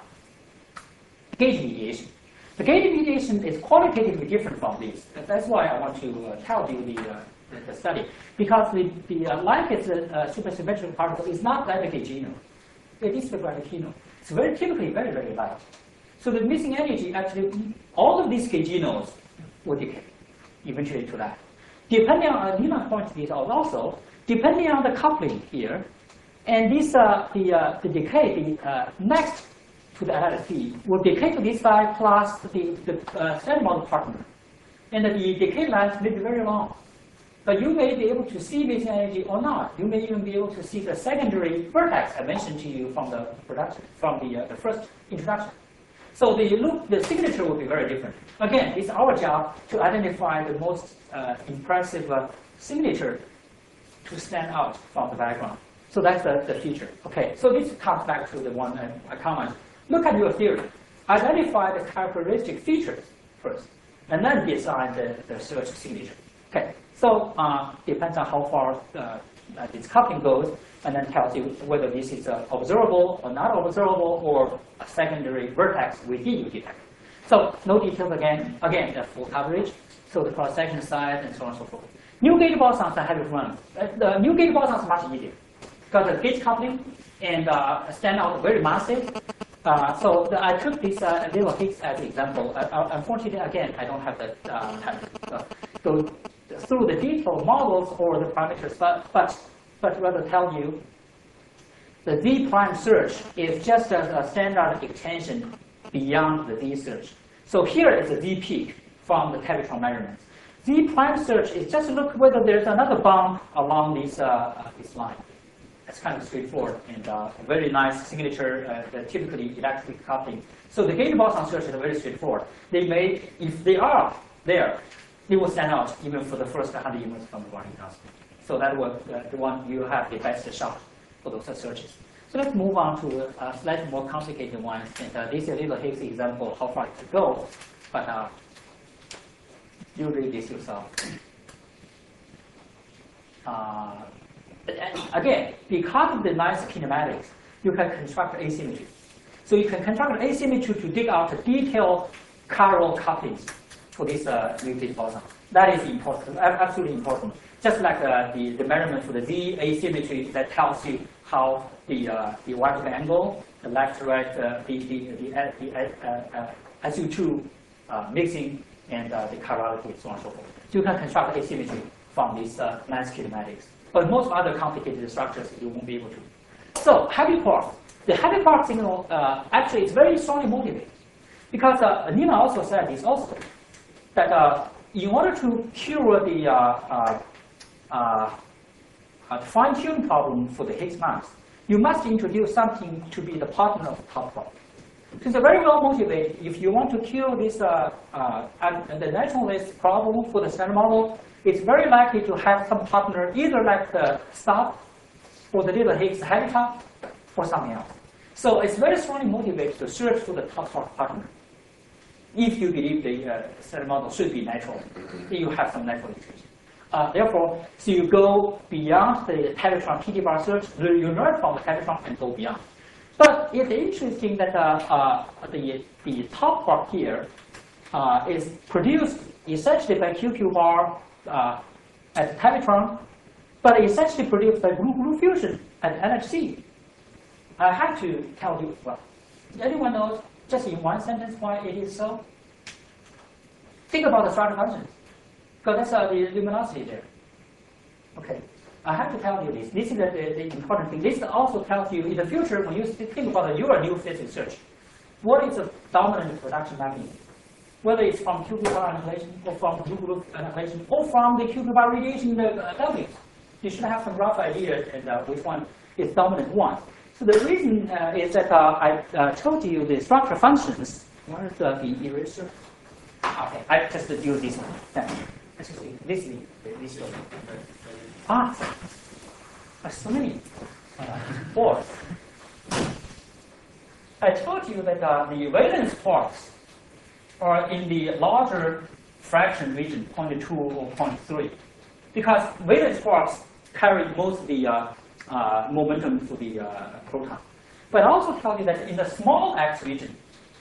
gauge mediation. The gauge mediation is qualitatively different from this. And that's why I want to tell you the study. Because the light is a supersymmetric particle is not like a genome. It is the gravitinal. It's very typically very, very light. So the missing energy, actually, all of these genomes will decay eventually to that. Depending on Newman points this out also, depending on the coupling here, and this the decay next to the LSD will decay to this side plus the standard model partner, and the decay length may be very long. But you may be able to see missing energy or not. You may even be able to see the secondary vertex I mentioned to you from the production, from the first introduction. So the signature will be very different. Again, it's our job to identify the most impressive signature to stand out from the background. So that's the feature. Okay, so this comes back to the one I comment. Look at your theory. Identify the characteristic features first, and then design the search signature. Okay, so depends on how far this coupling goes, and then tells you whether this is observable or not observable, or a secondary vertex within your detector. So no details again. Again, the full coverage. So the cross-section size and so on and so forth. New gauge bosons are heavy to run. The new gauge bosons is much easier because the gauge coupling and stand out very massive. So I took this little Higgs as an example. Unfortunately, again, I don't have the time to go through the detailed models or the parameters, but rather tell you the Z prime search is just a standard extension beyond the Z search. So here is the Z peak from the Tevatron measurements. Z prime search is just look whether there's another bump along this line. It's kind of straightforward and very nice signature, typically electric coupling. So the gauge boson search is very straightforward. They may, if they are there, they will stand out even for the first 100 units from the Barney constant. So that was the one you have the best shot for those searches. So let's move on to a slightly more complicated one. And this is a little Higgs example how far it could go, but you read this yourself. Again, because of the nice kinematics, you can construct asymmetry. So you can construct asymmetry to dig out detailed chiral couplings for this nuclear boson. That is important, absolutely important. Just like the measurement for the Z asymmetry that tells you how the vertical angle, the left-right, the SU2 mixing, and the chirality, so on and so forth. So you can construct asymmetry from these mass kinematics. But most other complicated structures, you won't be able to. So heavy quark. The heavy quark signal actually is very strongly motivated. Because Nima also said this also, that in order to cure the fine-tuning problem for the Higgs mass, you must introduce something to be the partner of the top quark. So it's very well motivated. If you want to cure this the naturalist problem for the standard model, it's very likely to have some partner, either like the star or the little Higgs habitat or something else. So it's very strongly motivated to search for the top quark partner. If you believe the standard model should be natural, you have some natural equation. Therefore, so you go beyond the teletron PD bar search, you learn from the teletron and go beyond. But it's interesting that the top quark here is produced essentially by QQ bar at the teletron, but essentially produced by group fusion at NHC. I have to tell you, well, anyone knows just in one sentence why it is so? Think about the structure functions, because that's the luminosity there. Okay, I have to tell you this. This is the important thing. This also tells you in the future when you think about your new physics search, what is the dominant production mechanism? Whether it's from QQ bar annihilation or from group annihilation or from the QQ bar radiation doubling. You should have some rough idea and which one is dominant one. So the reason is that I told you the structure functions. Where's the eraser? Okay, I just do this one. Actually, this one. So many. 4. I told you that the valence quarks are in the larger fraction region, 0.2 or 0.3, because valence quarks carry most of the momentum for the proton. But I also tell you that in the small x region,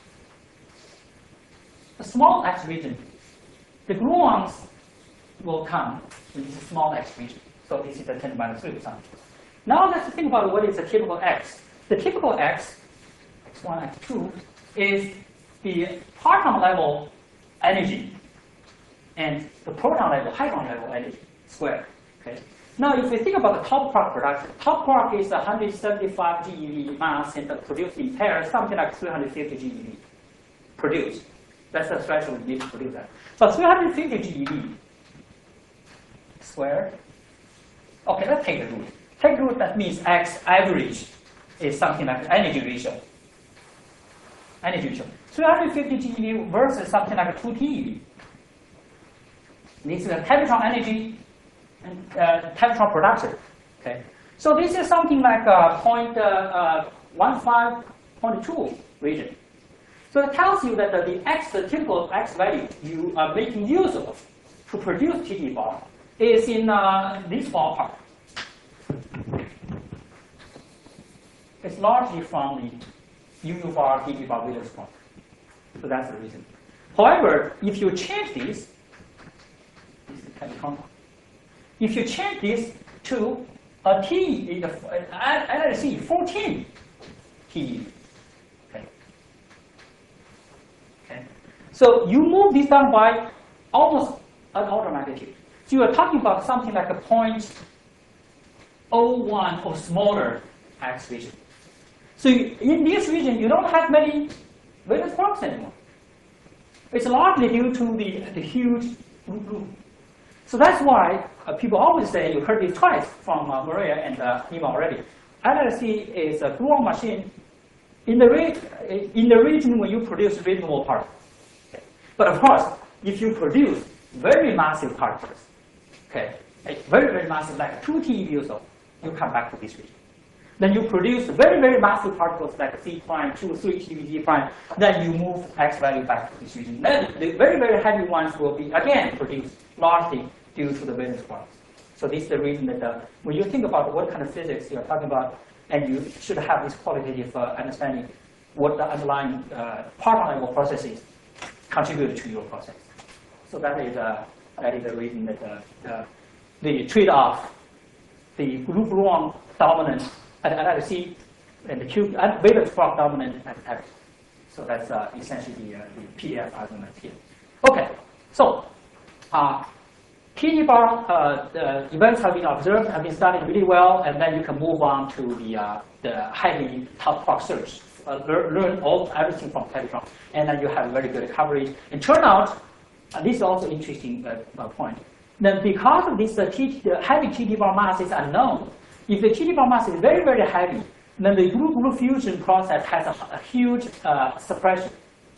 the gluons will come in this small x region. So this is the 10 to minus 3 or something. Now let's think about what is the typical x. The typical x, x1, x2, is the parton level energy and the proton level, hadron level energy squared. Okay. Now, if we think about the top quark production, top quark is 175 GeV mass and produced in pairs, something like 350 GeV produced. That's the threshold you need to produce that. So 350 GeV squared. Okay, let's take the root. Take the root, that means x average is something like energy ratio. Energy ratio. 350 GeV versus something like 2 TeV. This is the teletron energy and teletron production. Okay, so this is something like 0.15, 0.2 region. So it tells you that the typical x value you are making use of to produce TD bar is in this ballpark. It's largely from the UU bar, TD bar valence quark. So that's the reason. However, if you change this is the teletron. If you change this to a T, NRC 14 TeV. Okay. So you move this down by almost an order of magnitude. So you are talking about something like a 0.01 or smaller x region. So in this region, you don't have many valence quarks anymore. It's largely due to the huge group. So that's why people always say, you heard this twice from Maria and Nima already. LHC is a gluon machine in the region where you produce reasonable particles. Okay. But of course, if you produce very massive particles, okay, very, very massive, like 2 TeV or so, you come back to this region. Then you produce very, very massive particles like C prime, 2, 3 TeV, D prime. Then you move x value back to this region. Then the very, very heavy ones will be again produced largely due to the valence quarks. So this is the reason that when you think about what kind of physics you're talking about, and you should have this qualitative understanding what the underlying parton level processes contribute to your process. So that is the reason that the trade-off, the group 1 dominant at LHC and the beta spark dominant at X. So that's essentially the PDF argument here. Okay, so PD-bar events have been observed, have been studied really well, and then you can move on to the highly top quark search. Learn everything from Telegram, and then you have very good coverage. And turn out, this is also interesting point. Then because of this heavy TD-bar mass is unknown, if the TD-bar mass is very, very heavy, then the group fusion process has a huge suppression,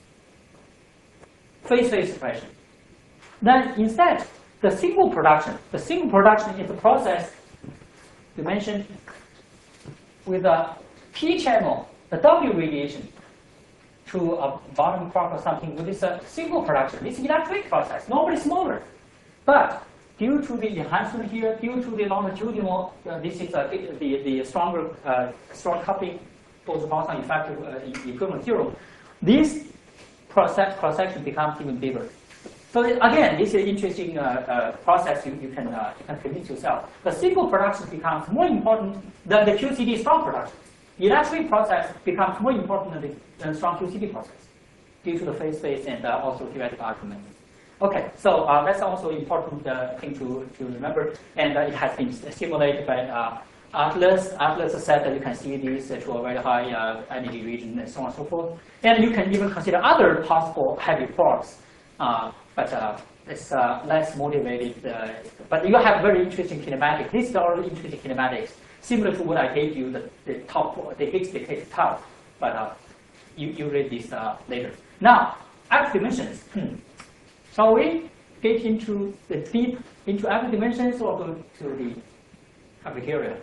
phase-phase suppression. Then instead, the single production is a process dimension with a P channel, the W radiation to a bottom quark or something with this single production. It's an electric process, normally smaller. But due to the enhancement here, due to the longitudinal, this is the stronger strong coupling, Bose-Bonson effective equivalent theorem. This cross-section becomes even bigger. So again, this is an interesting process you can convince yourself. The single production becomes more important than the QCD strong production. The electric process becomes more important than the strong QCD process due to the phase-phase and also theoretical arguments. Okay, so that's also an important thing to remember, and it has been simulated by Atlas. Atlas said that you can see these to a very high energy region and so on and so forth. And you can even consider other possible heavy quarks, but it's less motivated. But you have very interesting kinematics. This is already interesting kinematics, similar to what I gave you, the Higgs decay tau. But you read this later. Now, active dimensions. Shall we get into the deep into active dimensions or go to the cafeteria?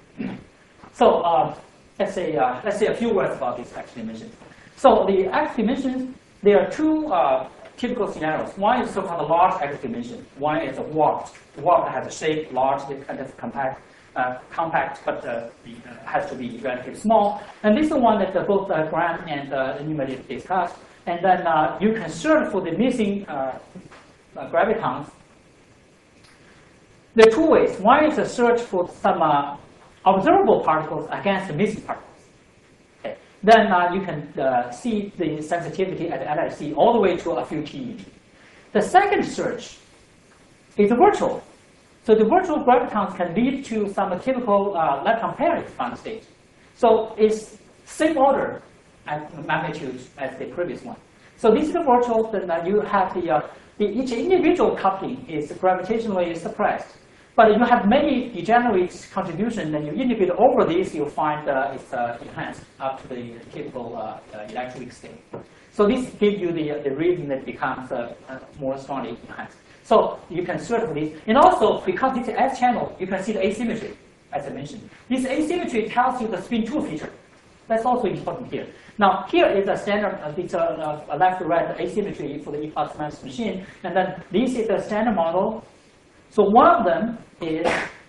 So let's say a few words about these active dimensions. So the active dimensions, there are two typical scenarios. One is so-called large active dimension. One is a warped. The warp has a shape, large, kind of compact, but has to be relatively small. And this is the one that both Graham and Newman discussed. And then you can search for the missing gravitons. There are two ways. One is a search for some observable particles against the missing particles. Okay. Then you can see the sensitivity at LHC all the way to a few TeV. The second search is virtual. So the virtual gravitons can lead to some typical lepton pairing bound state. So it's same order and magnitude as the previous one. So this is the virtual. Then you have each individual coupling is gravitationally suppressed. But you have many degenerate contributions, and you integrate over this, you'll find it's enhanced up to the typical electric state. So this gives you the reason that becomes more strongly enhanced. So you can search for this. And also, because it's an S channel, you can see the asymmetry, as I mentioned. This asymmetry tells you the spin 2 feature. That's also important here. Now, here is a standard, it's a left-to-right asymmetry for the E-plus machine. And then this is the standard model. So one of them is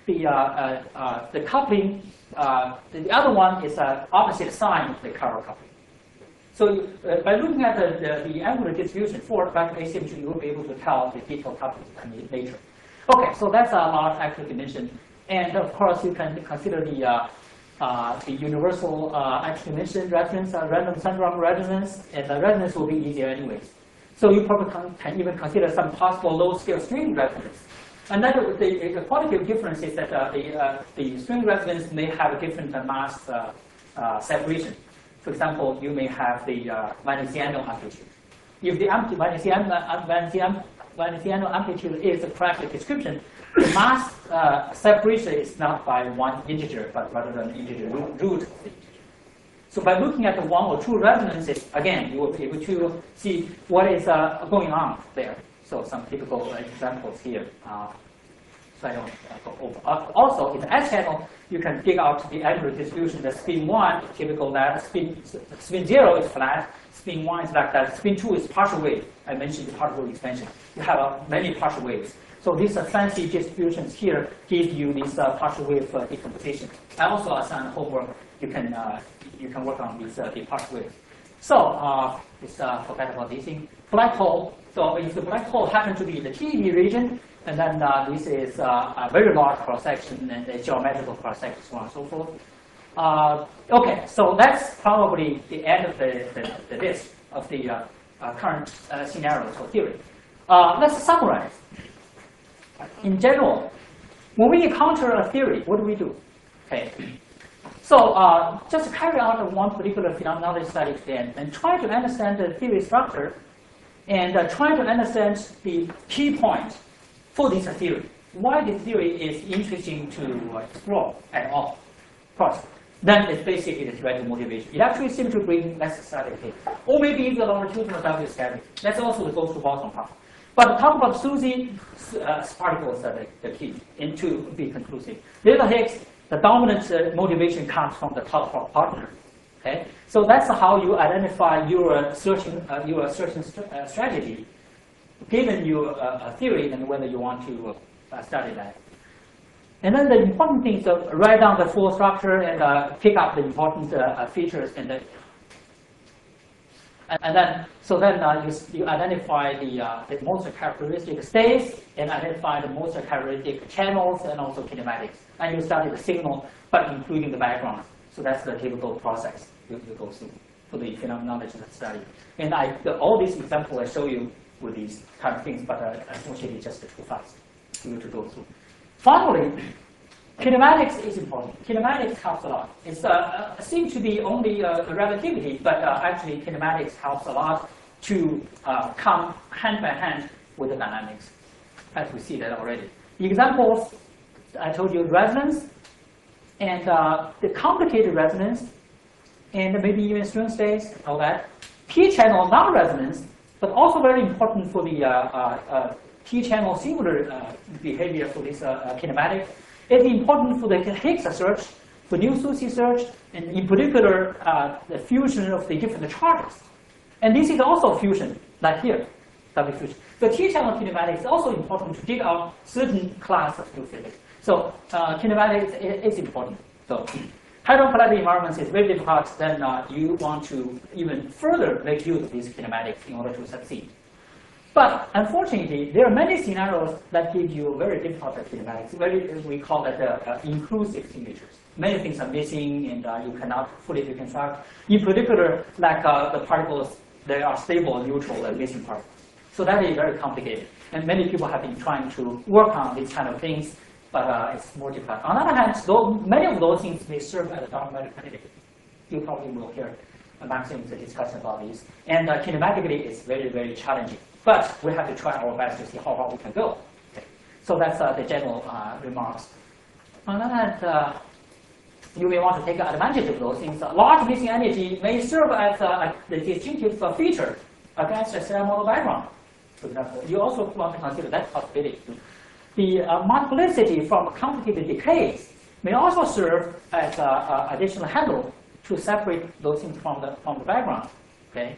the coupling. The other one is opposite sign of the chiral coupling. So by looking at the angular distribution for vector asymmetry, you will be able to tell the detailed coupling later. Okay, so that's a large active dimension. And of course, you can consider the universal active dimension resonance, random syndrome resonance, and the resonance will be easier anyways. So you probably can even consider some possible low-scale string resonance. And then the qualitative difference is that the string resonance may have a different mass separation. For example, you may have the Veneziano amplitude. If the Veneziano amplitude is the correct description, the mass separation is not by one integer, but rather than integer root. So by looking at the one or two resonances, again, you will be able to see what is going on there. So some typical examples here. So I don't go over. Also, in the S channel, you can dig out the angular distribution. The spin 1, typical that. Spin 0 is flat. Spin 1 is like that. Spin 2 is partial wave. I mentioned the partial wave expansion. You have many partial waves. So these fancy distributions here give you this partial wave decomposition. I also assign homework. You can work on these the partial waves. So forget about this thing. Black hole. So if the black hole happens to be in the TeV region, and then this is a very large cross-section and a geometrical cross-section, so on and so forth. Okay, so that's probably the end of the list of the current scenarios for theory. Let's summarize. In general, when we encounter a theory, what do we do? Okay. So just carry out one particular phenomenology study and try to understand the theory structure and try to understand the key point for this theory. Why this theory is interesting to explore at all. First, then it's basically the theoretical motivation. It actually seems to bring less static case. Or maybe the longitudinal W scattering. That's also the goes to bottom part. But talk about SUSY particles are the key and to be conclusive. Delta Higgs, the dominant motivation comes from the top partner. Okay, so that's how you identify your searching strategy, given your theory and whether you want to study that. And then the important thing is to write down the full structure and pick up the important features and then you identify the most characteristic states and identify the most characteristic channels and also kinematics. And you study the signal, but including the background. So that's the typical process you go through for the phenomenology study. And all these examples I show you with these kind of things, but unfortunately just too fast for you to go through. Finally, kinematics is important. Kinematics helps a lot. It seems to be only relativity, but actually kinematics helps a lot to come hand by hand with the dynamics, as we see that already. The examples, I told you resonance, and the complicated resonance, and maybe even string states, all that. P-channel non-resonance, but also very important for the P-channel singular behavior for this kinematic. It's important for the Higgs search, for new SUSY search, and in particular, the fusion of the different charges. And this is also fusion, like here, W fusion. The T-channel kinematic is also important to dig out certain class of new physics. So kinematics is important. So hadron collider environments is very difficult, then you want to even further make use of these kinematics in order to succeed. But unfortunately, there are many scenarios that give you very difficult kinematics. We call it inclusive signatures. Many things are missing, and you cannot fully reconstruct. In particular, like the particles, they are stable, neutral, and missing particles. So that is very complicated. And many people have been trying to work on these kind of things, but it's more difficult. On the other hand, though, many of those things may serve as a dark matter candidate. You probably will hear Maxim's discussion about these. And kinematically, it's very, very challenging. But we have to try our best to see how far we can go. Okay. So that's the general remarks. On the other hand, you may want to take advantage of those things. Large missing energy may serve as the distinctive feature against a stellar model background. For example, you also want to consider that possibility. The multiplicity from complicated decays may also serve as an additional handle to separate those things from the background. Okay.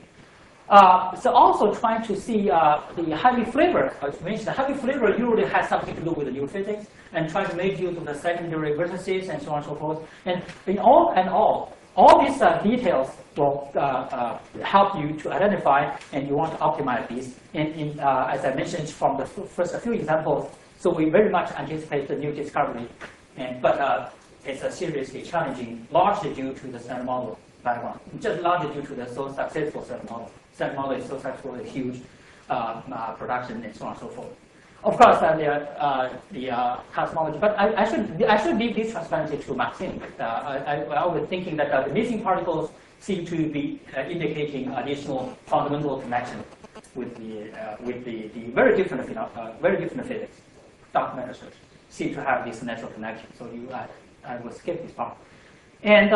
So also trying to see the heavy flavor. As mentioned, the heavy flavor usually has something to do with the new physics, and try to make use of the secondary vertices and so on and so forth. And in all these details will help you to identify, and you want to optimize these. And as I mentioned from the first few examples, so we very much anticipate the new discovery, but it's seriously challenging, largely due to the standard model background, just largely due to the so successful standard model. Standard model is so successful, with huge production and so on and so forth. Of course, the cosmology, but I should leave this transparency to Maxim. I was thinking that the missing particles seem to be indicating additional fundamental connection with the very different physics. Dark matter search seem to have this natural connection. So I will skip this part. And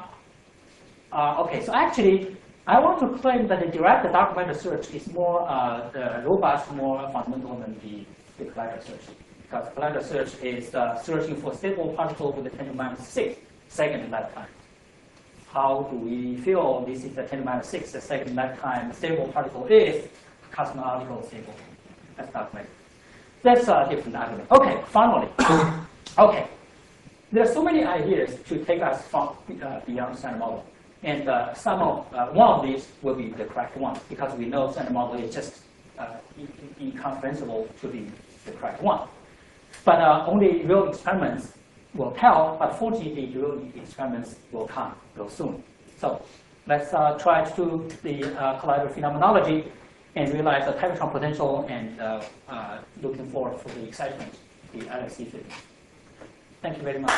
okay, so actually, I want to claim that the direct dark matter search is more robust, more fundamental than the collider search. Because collider search is searching for stable particles with a 10⁻⁶ second lifetime. How do we feel this is a 10⁻⁶ the second lifetime stable particle is cosmological stable? That's dark matter. That's a different argument. Okay, finally. Okay. There are so many ideas to take us from beyond standard model. And one of these will be the correct one, because we know standard model is just incomprehensible to be the correct one. But only real experiments will tell, but fortunately, real experiments will come real soon. So let's try to do the collider phenomenology and realize the Tevatron potential and looking forward for the excitement, the LHC field. Thank you very much.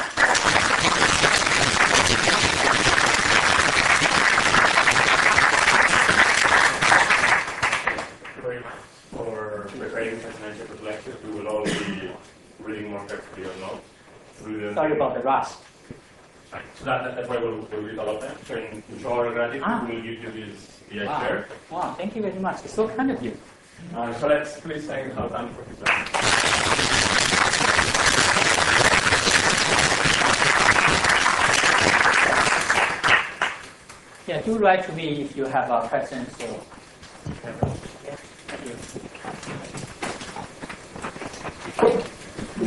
Thank you very much for preparing such an interesting lecture. We will all be reading more carefully your notes. Sorry about the rush. So that's why we'll read all of them. So to show our gratitude, we'll give you this chair. Wow, thank you very much. It's so kind of you. So let's please thank Haltan for his lecture. Yeah, do write to me if you have questions. Or... Yeah, thank you.